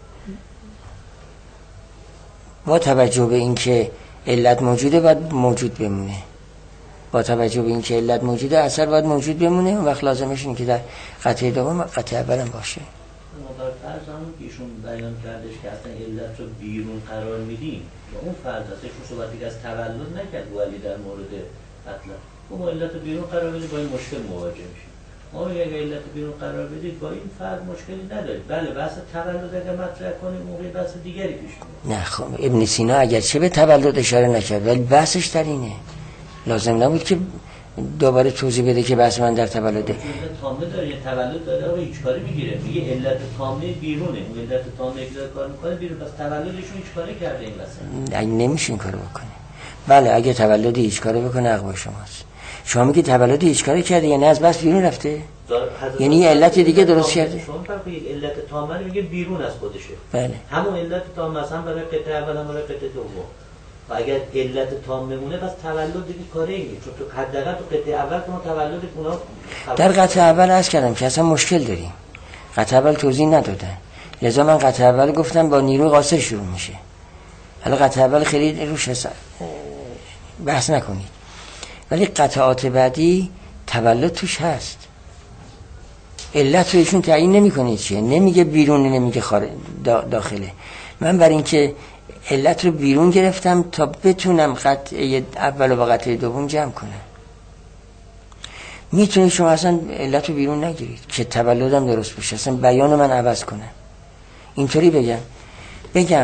با توجه به این که علت موجوده باید موجود بمونه، با توجه به این که علت موجوده اثر باید موجود بمونه. اون وقت لازمش اینه که در قطعه دوم قطعه اول هم باشه. مقدار فرض همون که ایشون بیان کردش که اصلا علت رو بیرون قرار میدیم و اون فرض هست، ایشون صحبتی که از تولد نکرد ولی در مورد قتل اون علت رو بیرون قرار بدید با این مشکل مواجه میشیم. ما اگه علت بیرون قرار بدید با این فرض مشکلی ندارید. بله بحث تولد اگه مطرح کنیم موقع بحث دیگری پیش میاد. نه خب ابن سینا اگرچه به تولد اشاره نکرد ولی بحثش در اینه، لازم نبود که دوباره توضیح بده که بحث من در تولده. تامه داره یا تولد داره و هیچ کاری میگیره، میگه علت تامه بیرونه، علت تامه که کار میکنه بیرون، پس تولدشون هیچ کاری کرده این واسه. اگه نمیشه این کارو بکنه. بله اگه تولدی هیچ کاری بکنه حق با شماست. شما میگی تولدی هیچ کاری کرده یعنی از بس بیرون رفته، یعنی یه علت دیگه درست کرده. شما فرق علت تامه میگه بیرون از خودشه. بله همون علت تامه هم برای قطعه اول هم برای قطعه دوم. و اگر علت تام بمونه پس تولد دیگه کاری نیست، چون تو حداقل تو قطعه اول که ما تولد اونا در قطعه اول عرض کردم که اصلا مشکل داریم. قطعه اول توضیح ندادن، لذا من قطعه اول گفتم با نیروی قاصر شروع میشه. حالا قطعه اول خیلی روش بحث نکنید، ولی قطعات بعدی تولد توش هست. علت رو ایشون تعیین نمیکنه، چیه، نمیگه بیرون، نمیگه داخله. من برای اینکه علت رو بیرون گرفتم تا بتونم قطعه اول و با قطعه دوم جمع کنم. میتونید شما اصلا علت رو بیرون نگیرید که تولدم درست باشه، اصلا بیان من عوض کنه. اینطوری بگم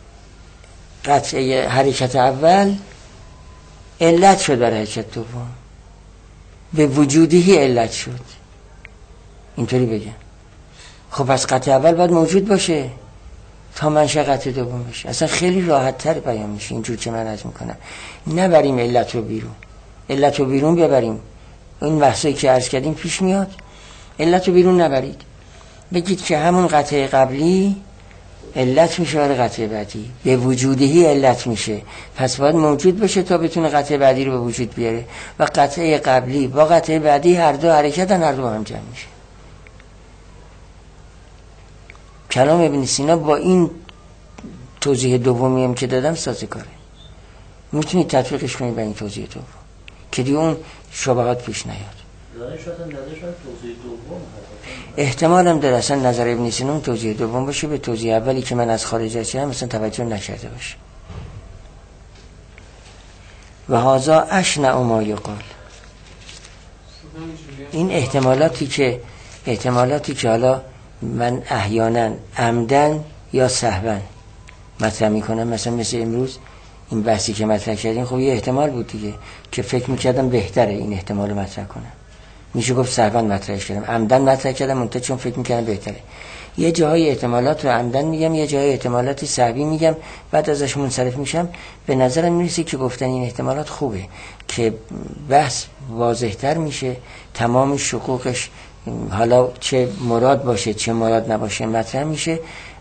قطعه حرکت اول علت شد برای حرکت دوم، به وجودی علت شد، اینطوری بگم. خب پس قطعه اول باید موجود باشه تا منشأ قطعه دوم بشه. اصلا خیلی راحت تر بیان میشه اینجور که من عرض میکنم. نبریم علت رو بیرون، علت رو بیرون ببریم. این بحثایی که عرض کردیم پیش میاد. علت رو بیرون نبرید، بگید که همون قطعه قبلی علت میشه برای قطعه بعدی، به وجودی علت میشه، پس باید موجود باشه تا بتونه قطعه بعدی رو به وجود بیاره و قطعه قبلی با قطعه بعدی هر دو حرکتن، هر دو هم جمع میشه. کلام ابن سینا با این توضیح دومی هم که دادم سازگاره. میتونید تطبیقش کنید به این توضیح دوم که دیگه اون شبهات پیش نیاد. احتمال هم داره اصلا نظر ابن سینا توضیح دوم باشه، به توضیح اولی که من از خارج هستم مثلا توجه نکرده باشه. و هذا اشنع ما یقال. این احتمالاتی که حالا من احیانا عمدن یا سهوا مطرح میکنم، مثل امروز این بحثی که مطرح کردیم، خب یه احتمال بود دیگه که فکر میکردم بهتره این احتمال رو مطرح کنم، میشه گفت سهوا مطرحش کردم، عمدن مطرح کردم منتها چون فکر میکردم بهتره. یه جاهای احتمالات رو عمدن میگم، یه جاهای احتمالات سهوی میگم، بعد ازش منصرف میشم. به نظرم میرسه که گفتن این احتمالات خوبه که بحث واضح‌تر میشه، تمام شقوقش حالا چه مراد باشه چه مراد نباشه مطرح میشه.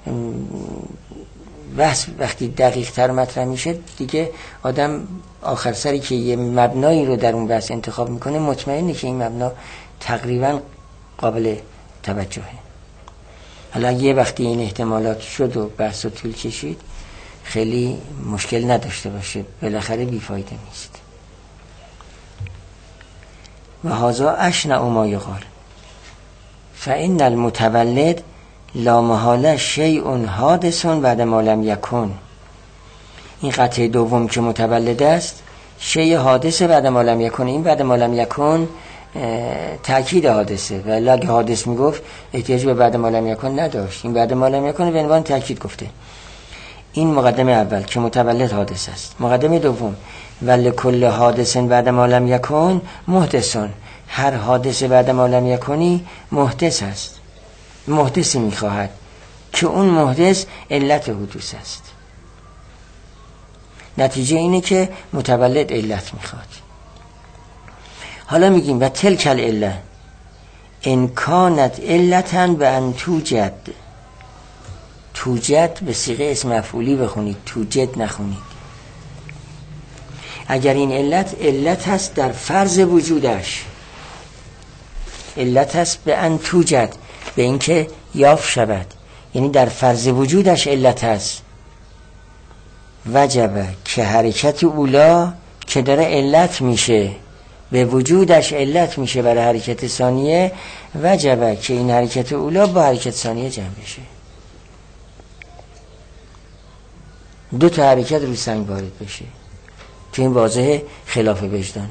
بحث وقتی دقیق تر مطرح میشه دیگه آدم آخر سری که یه مبنایی رو در اون بحث انتخاب میکنه مطمئنه که این مبنا تقریبا قابل توجهه. حالا یه وقتی این احتمالات شد و بحث رو طول کشید خیلی مشکل نداشته باشه، بالاخره بیفایده نیست. و هذا اشنع ما یقال فإن المتولد لا محاله شیء حادث بعد ما لم یکن. این قطعه دوم که متولد است شیء حادث بعد ما لم یکن. این بعد ما لم یکن تأکید حادثه، ولی اگه حادث میگفت احتیاج به بعد ما لم یکن نداشت. این بعد ما لم یکن به عنوان تأکید گفته. این مقدمه اول که متولد حادث است. مقدمه دوم ولکل حادث بعد ما لم یکن محدث. هر حادث بعد ما لم یکنی محدث است، محدثی میخواهد که اون محدث علت حدوث است. نتیجه اینه که متولد علت میخواد. حالا میگیم و تلک العله ان کانت علتا به ان توجد. توجد به صیغه اسم مفعولی بخونید، توجد نخونید. اگر این علت هست در فرض وجودش، علت هست به ان توجد، به اینکه یافت شود، یعنی در فرض وجودش علت هست. وجبه که حرکت اولا که داره علت میشه، به وجودش علت میشه برای حرکت ثانیه، وجبه که این حرکت اولا با حرکت ثانیه جمع بشه. دو تا حرکت روی سنگ وارد بشه که این واضح خلاف وجدانه.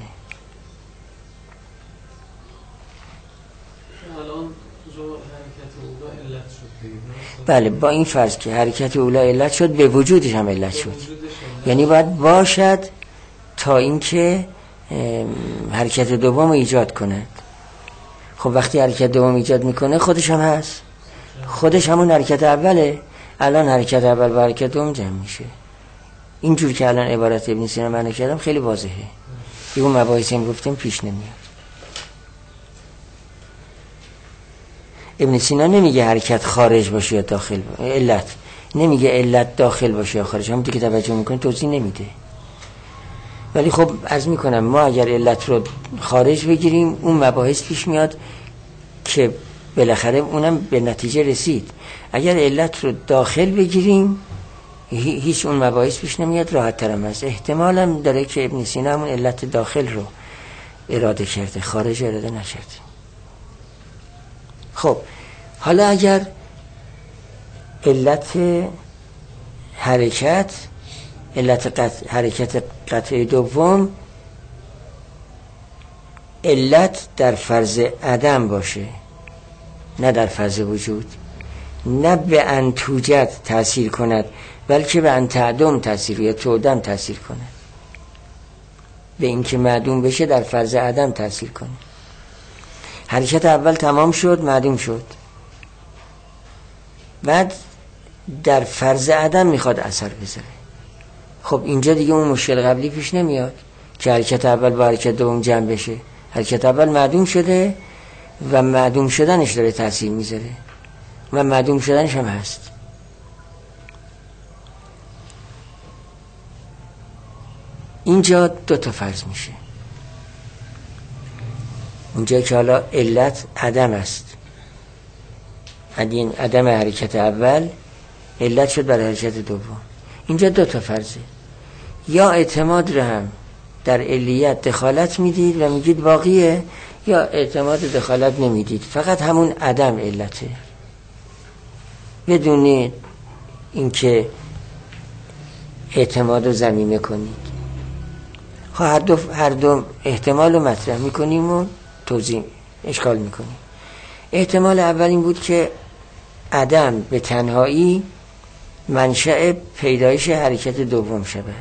بله، با این فرض که حرکت اولا علت شد به وجودش هم علت شد، یعنی باید باشد تا اینکه حرکت دوم ایجاد کنه. خب وقتی حرکت دوم ایجاد میکنه خودش هم هست، خودش همون حرکت اوله. الان حرکت اول با حرکت دوم جمع میشه. اینجور که الان عبارت ابن سینا معنی کردم خیلی واضحه، دیگه اون مباحثی هم گفتیم پیش نمیاد. ابن سینا نمیگه حرکت خارج باشه یا داخل باشه، علت نمیگه علت داخل باشه یا خارج، همون که توجه میکنه توضیح نمیده. ولی خب عرض میکنم ما اگر علت رو خارج بگیریم اون مباحث پیش میاد که بالاخره اونم به نتیجه رسید. اگر علت رو داخل بگیریم هیچ اون مباحث پیش نمیاد، راحت ترم هست. احتمال هم داره که ابن سینا همون علت داخل رو اراده کرده، خارج اراده نکرده. خب حالا اگر علت حرکت حرکت قطعه دوم علت در فرض عدم باشه نه در فرض وجود، نه به ان توجد تأثیر کند بلکه به ان تعدم تأثیر یا تعدم تأثیر کند، به این که معدوم بشه در فرض عدم تأثیر کنه. حرکت اول تمام شد، معدوم شد، بعد در فرض عدم میخواد اثر بذاره. خب اینجا دیگه اون مشکل قبلی پیش نمیاد که حرکت اول با حرکت دوم جمع بشه. حرکت اول معدوم شده و معدوم شدنش داره تأثیر میذاره و معدوم شدنش هم هست. اینجا دو تا فرض میشه. اونجا که حالا علت عدم است، عدم حرکت اول علت شد برای حرکت دوم. اینجا دو تا فرضه، یا اعتماد رو هم در علیت دخالت میدید و میگید باقیه، یا اعتماد دخالت نمیدید، فقط همون عدم علته بدون اینکه اعتماد رو ضمیمه کنید. هر دو احتمال رو مطرح میکنیم و توضیح اشکال میکنیم. احتمال اول این بود که عدم به تنهایی منشأ پیدایش حرکت دوم شود.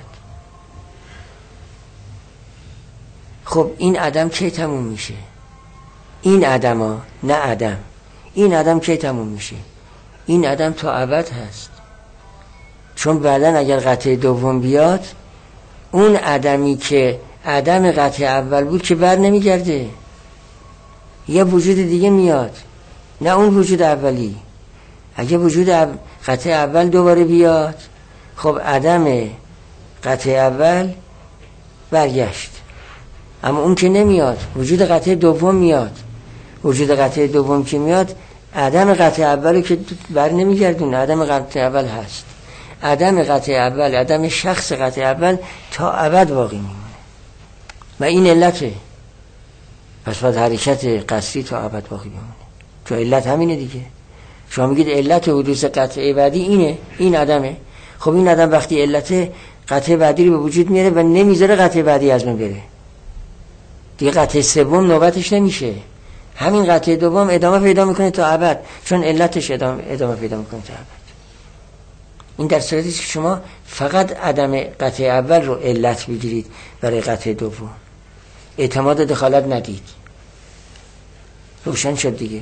خب این عدم کی تموم میشه؟ این عدم ها، نه عدم. این عدم کی تموم میشه؟ این عدم تا ابد هست، چون بعدن اگر قطعه دوم بیاد اون عدمی که عدم قطعه اول بود که بر نمیگرده، یه وجود دیگه میاد، نه اون وجود اولی. اگه وجود قطعه اول دوباره بیاد، خب عدم قطعه اول برگشت، اما اون که نمیاد، وجود قطعه دوم میاد. وجود قطعه دوم که میاد عدم قطعه اول که بر نمیگردون، عدم قطعه اول هست. عدم قطعه اول، عدم شخص قطعه اول تا ابد باقی میمونه و این علته. پس باید حرکت قصری تا ابد باقی بمونه، چون علت همینه دیگه. شما میگید علت حدوث قطعه بعدی اینه، این عدمه. خب این عدم وقتی علت قطعه بعدی رو به وجود میاره و نمیذاره قطعه بعدی از من بره، دیگه قطعه سوم نوبتش نمیشه، همین قطعه دوم ادامه پیدا میکنه تا ابد، چون علتش ادامه پیدا میکنه تا ابد. این در صورتی که شما فقط عدم قطعه اول رو علت بگیرید برای قطعه دوم، اعتماد دخالت ندید. روشن شد دیگه.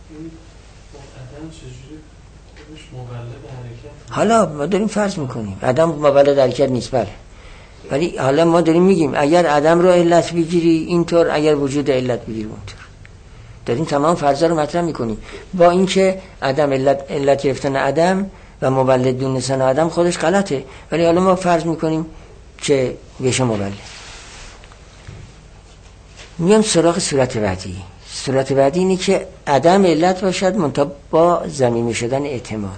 حالا ما داریم فرض میکنیم عدم مولد حرکت نیست، بله، ولی حالا ما داریم میگیم اگر عدم رو علت بگیری اینطور، اگر وجود علت بگیری اونطور. داریم تمام فرضا رو مطرح میکنیم، با اینکه عدم علت گرفتن عدم و مولد دونستن عدم خودش غلطه، ولی حالا ما فرض میکنیم که بشه مولد. میام سراغ صورت بعدی. صورت بعدی اینه که عدم علت باشد منتها با ضمیمه شدن اعتماد.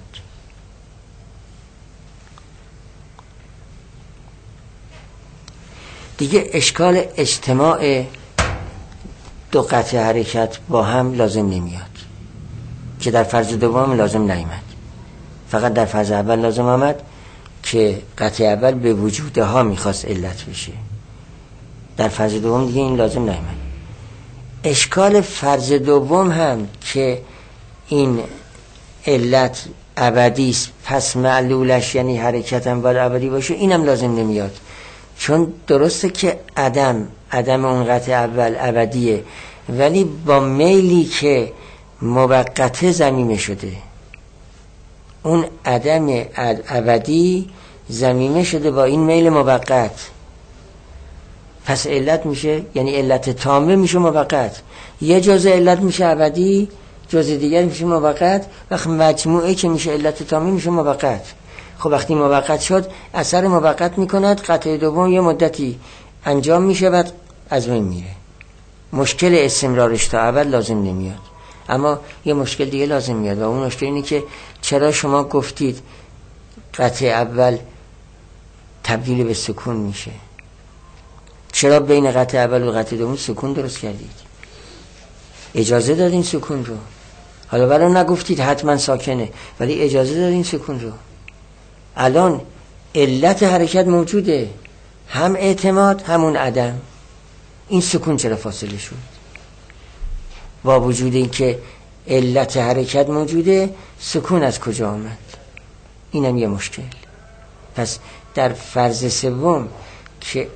دیگه اشکال اجتماع دو قطع حرکت با هم لازم نمیاد که در فرض دوم لازم نیامد، فقط در فرض اول لازم آمد که قطع اول به وجودها میخواست علت بشه، در فرض دوم دیگه این لازم نیامد. اشکال فرض دوم هم که این علت ابدی است، پس معلولش یعنی حرکت هم باید ابدی باشه، اینم لازم نمیاد، چون درسته که عدم اون قطع اول ابدیه، ولی با میلی که موقته ضمیمه شده. اون عدم ابدی ضمیمه شده با این میل موقت، پس علت میشه، یعنی علت تامه میشه موقت. یه جزء علت میشه ابدی، جزء دیگر میشه موقت، وقت مجموعه که میشه علت تامه میشه موقت. خب وقتی موقت شد اثر موقت میکند، قطعه دوم یه مدتی انجام میشه بعد از بین میره. مشکل استمرارش تا ابد لازم نمیاد، اما یه مشکل دیگه لازم میاد و اون مشکل اینه که چرا شما گفتید قطعه اول تبدیل به سکون میشه؟ چرا بین قطعه اول و قطعه دوم سکون درست کردید؟ اجازه دادین سکون رو، حالا برای نگفتید حتما ساکنه، ولی اجازه دادین سکون رو. الان علت حرکت موجوده، هم اعتماد همون عدم. این سکون چرا فاصله شد؟ با وجود این که علت حرکت موجوده، سکون از کجا آمد؟ اینم یه مشکل. پس در فرض سوم که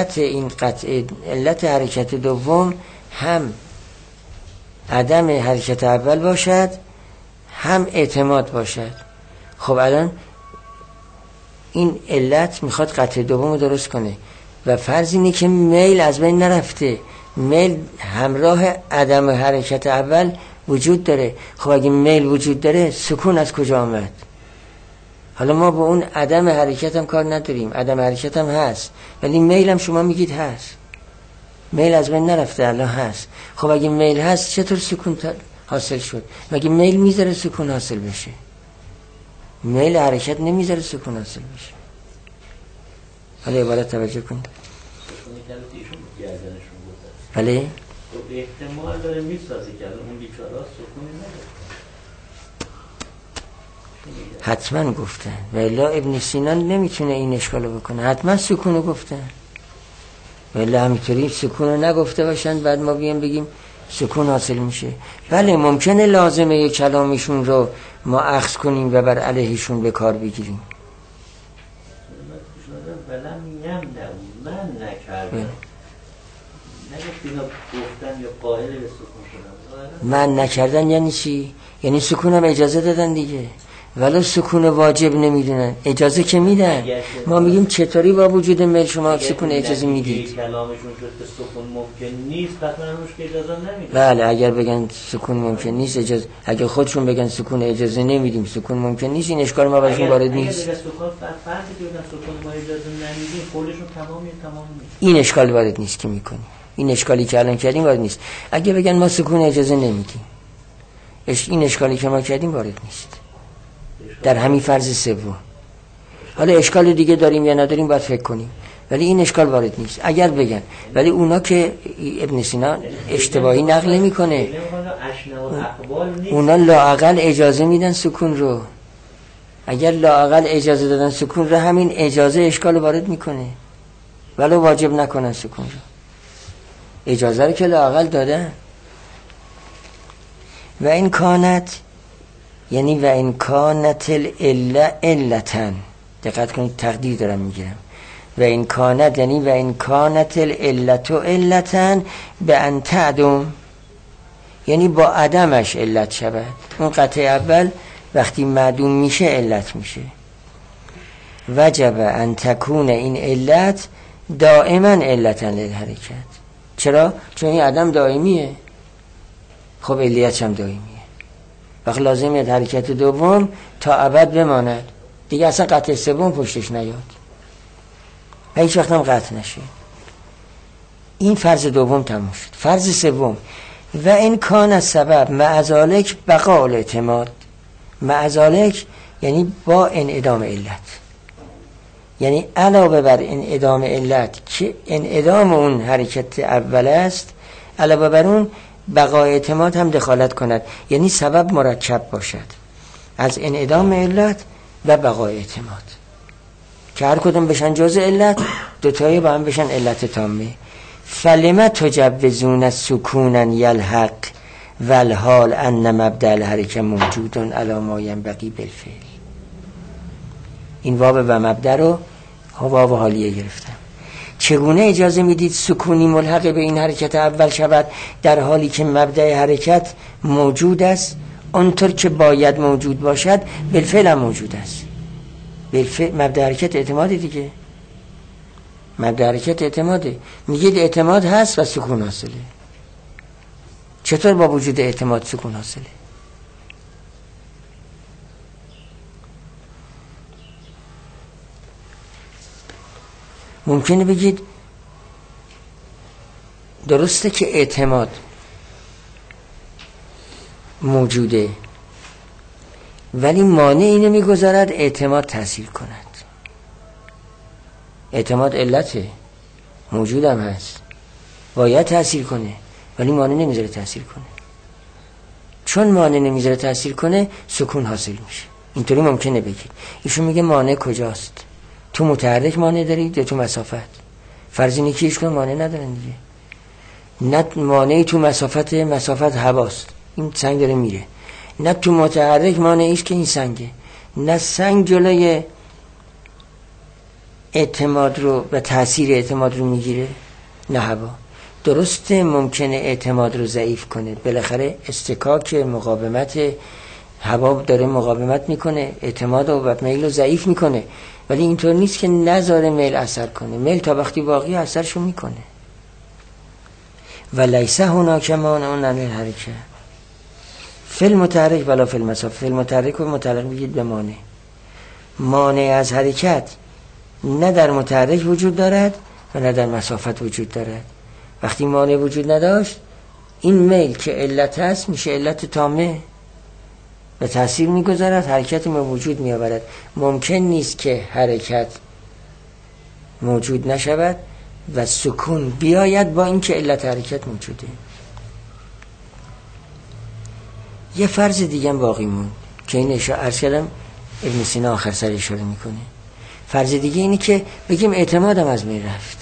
علت حرکت دوم هم عدم حرکت اول باشد هم اعتماد باشد. خب الان این علت میخواد قطع دوم رو درست کنه و فرض اینه که میل از بین نرفته، میل همراه عدم حرکت اول وجود داره. خب اگه میل وجود داره، سکون از کجا آمد؟ حالا ما با اون عدم حرکت هم کار نداریم، عدم حرکت هم هست، ولی میل هم شما میگید هست، میل از بین نرفته، الان هست. خب اگه میل هست چطور سکون حاصل شد؟ مگه میل میذاره سکون حاصل بشه؟ میل حرکت نمیذاره سکون حاصل بشه. حالا عبارت توجه کنید. بله؟ احتمال داره میسازه که اون بیچاره سکونی نداره. حتما گفتن و الا ابن سینا نمیتونه این اشکالو بکنه، حتما سکونو گفتن. و الا همینطوری سکونو نگفته باشن بعد ما بگیم سکون حاصل میشه. بله ممکنه لازمه کلامشون رو ما اخذ کنیم و بر علیهشون به کار بگیریم. من نکردم. من نکردن یعنی چی؟ یعنی سکونم اجازه دادن دیگه، ولی سکون واجب نمیدونن، اجازه که میدن. ما میگیم چطوری با وجود میل شما سکون اجازه میدید؟ کلامشون شد که سکون ممکن نیست، حتما اجازه نمیدن. بله اگر بگن سکون ممکن نیست اجازه، اگر خودشون بگن سکون اجازه نمیدیم، سکون ممکن نیست، این اشکال ما براشون وارد نیست. اگر سکون فرضی که بگن سکون ما اجازه نمیدیم، خودشون تمام نیست. این اشکال وارد نیست که میکنیم. این اشکالی که الان کردیم وارد نیست. اگه بگن ما سکون اجازه نمیدیم، این اشکالی که ما کردیم وارد نیست در همین فرض سوم. حالا اشکال دیگه داریم یا نداریم باید فکر کنیم، ولی این اشکال وارد نیست اگر بگن. ولی اونا که ابن سینا اشتباهی نقل نمیکنه، اونا لااقل اجازه میدن سکون رو. اگر لااقل اجازه دادن سکون رو، همین اجازه اشکال وارد میکنه، ولی واجب نکنن سکون رو. اجازه رو که لااقل دادن. و این کانت یعنی و این کانت علتن، دقت کنید تقدیر دارم میگیرم. و این کانت یعنی و این کانت العلت و علتن به ان تعدم، یعنی با عدمش علت شود. اون قطعه اول وقتی معدوم میشه علت میشه. وجب ان تکون این علت دائما علتن للحرکت. چرا؟ چون این عدم دائمیه، خب علیتش هم دائمیه. وقت لازمه حرکت دوم تا ابد بماند دیگه، اصلا قطع سوم پشتش نیاد و هیچ وقت هم قطع نشه. این فرض دوم تموم شد. فرض سوم و این کان از سبب معذالک بقاء الاعتماد. معذالک یعنی با انعدام علت، یعنی علاوه بر انعدام علت که انعدام اون حرکت اول است، علاوه بر اون بقای اعتماد هم دخالت کند، یعنی سبب مرکب باشد از انعدام علت و بقای اعتماد که هر کدوم بشن جزء علت، دوتایی با هم بشن علت تامه. فلما تجوزون سکونا یلحق والحال ان مبدأ الحرکه موجود علی ما ینبغی بالفعل. این واو و مبدأ رو واو حالیه گرفتم. چگونه اجازه میدید سکونی ملحق به این حرکت اول شود در حالی که مبدأ حرکت موجود است اونطور که باید موجود باشد، بالفعل هم موجود است. بالفعل مبدأ حرکت اعتمادی دیگه، مبدأ حرکت اعتماده. میگید اعتماد هست و سکون حاصله. چطور با وجود اعتماد سکون حاصله؟ ممکنه بگید درسته که اعتماد موجوده، ولی مانع اینو میگذارد اعتماد تأثیر کند. اعتماد علته، موجودم هست، باید تأثیر کنه، ولی مانع نمیذاره تأثیر کنه. چون مانع نمیذاره تأثیر کنه، سکون حاصل میشه. اینطوری ممکنه بگید. ایشون میگه مانع کجاست؟ تو متحرک مانع دارید یا تو مسافت؟ فرض اینه که هیچ کدوم مانع ندارن دیگه. نه مانعی تو مسافت هواست، این سنگ داره میره، نه تو متحرک مانعی است که این سنگه، نه سنگ جلوی اعتماد رو و تاثیر اعتماد رو میگیره، نه هوا. درسته ممکنه اعتماد رو ضعیف کنه، بالاخره استکاک مقاومت هوا داره مقاومت میکنه، اعتماد و میل رو ضعیف میکنه، ولی اینطور نیست که نذاره میل اثر کنه. میل تا وقتی باقی اثرشو میکنه. و لیس هناک مانع عن الحرکه فی المتحرک ولا فی المسافه. فی المتحرک و متعلق بگید به مانع. مانع از حرکت نه در متحرک وجود دارد و نه در مسافت وجود دارد. وقتی مانع وجود نداشت، این میل که علت هست میشه علت تامه و تأثیر میگذارد، حرکت ما وجود میآورد. ممکن نیست که حرکت موجود نشود و سکون بیاید با اینکه علت حرکت موجوده. یه فرض دیگه هم باقی موند که این عرض کردم ابن سینا آخر سر اشاره میکنه. فرض دیگه اینه که بگیم اعتمادم از بین رفت،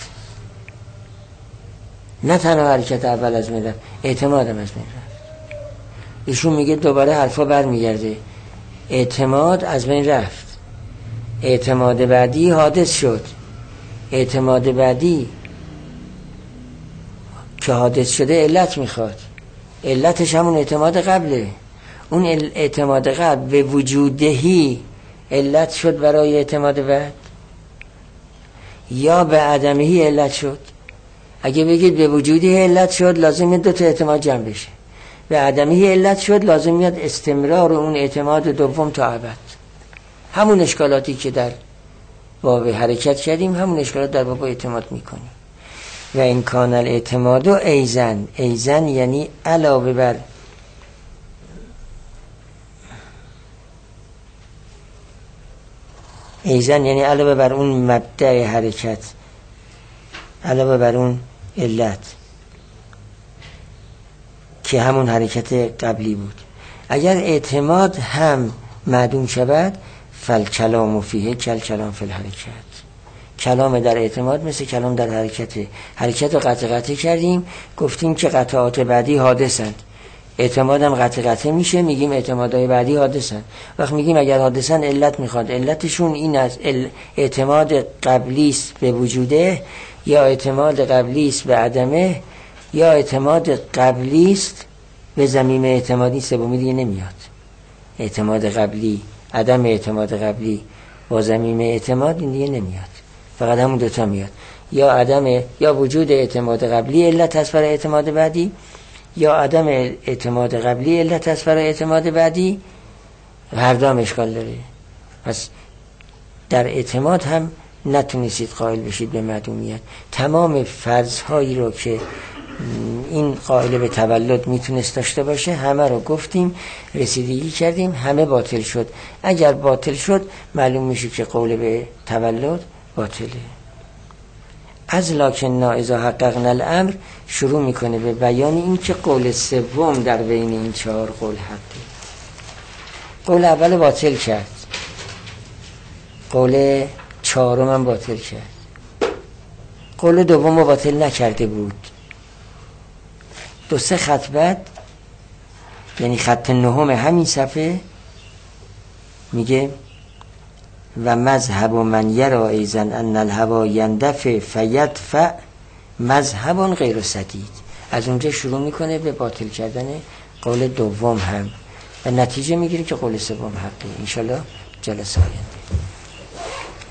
نه تنها حرکت اول از بین رفت، اعتمادم از بین رفت. ایشون میگه دوباره حرفا برمیگرده، اعتماد از بین رفت، اعتماد بعدی حادث شد. اعتماد بعدی که حادث شده علت میخواد، علتش همون اعتماد قبله. اون اعتماد قبل به وجودهی علت شد برای اعتماد بعد یا به عدمهی علت شد؟ اگه بگید به وجودی علت شد، لازمه دو تا اعتماد جمع بشه. به عدمهی علت شد، لازم میاد استمرار اون اعتماد دوم تا ابد. همون اشکالاتی که در باب حرکت کردیم، همون اشکالات در باب اعتماد میکنیم. و این کان الاعتماد و ایزن. ایزن یعنی علاوه بر ایزن یعنی علاوه بر اون مبدأ حرکت، علاوه بر اون علت که همون حرکت قبلی بود. اگر اعتماد هم معدوم شود، فالکلام فیه کالکلام فی الحرکت. کلام در اعتماد مثل کلام در حرکته. حرکت رو قطع کردیم، گفتیم که قطعات بعدی حادثند. اعتماد هم قطع میشه، میگیم اعتمادهای بعدی حادثند. وقت میگیم اگر حادثند علت میخواد، علتشون این از اعتماد قبلیست به وجوده، یا اعتماد قبلیست به عدمه، یا اعتماد قبلیست به ضمیم اعتمادی. سومی دیگه نمیاد. اعتماد قبلی، عدم اعتماد قبلی با ضمیم اعتماد، این دیگه نمیاد. فقط همون دوتا میاد. یا عدم یا وجود اعتماد قبلی علت هست برای اعتماد بعدی، یا عدم اعتماد قبلی علت هست برای اعتماد بعدی. هر دو هم اشکال داره. پس در اعتماد هم نتونستید قائل بشید به معدومیت. تمام فرض‌هایی رو که این قائل به تولد میتونست داشته باشه همه رو گفتیم، رسیدگی کردیم، همه باطل شد. اگر باطل شد معلوم میشه که قول به تولد باطله. از لکن اذا حققنا الامر شروع میکنه به بیان این که قول سوم در بین این چهار قول حقه. قول اول باطل کرد، قول چهارم هم باطل کرد، قول دوم رو باطل نکرده بود. دو سه خط بعد، یعنی خط نهم همین صفحه، میگه و مذهب من یرا ایزن ان الهوا یندفع فیدفع مذهب غیر سدید. از اونجا شروع میکنه به باطل کردن قول دوم هم و نتیجه میگیره که قول سوم حقه. انشالله جلسه آینده.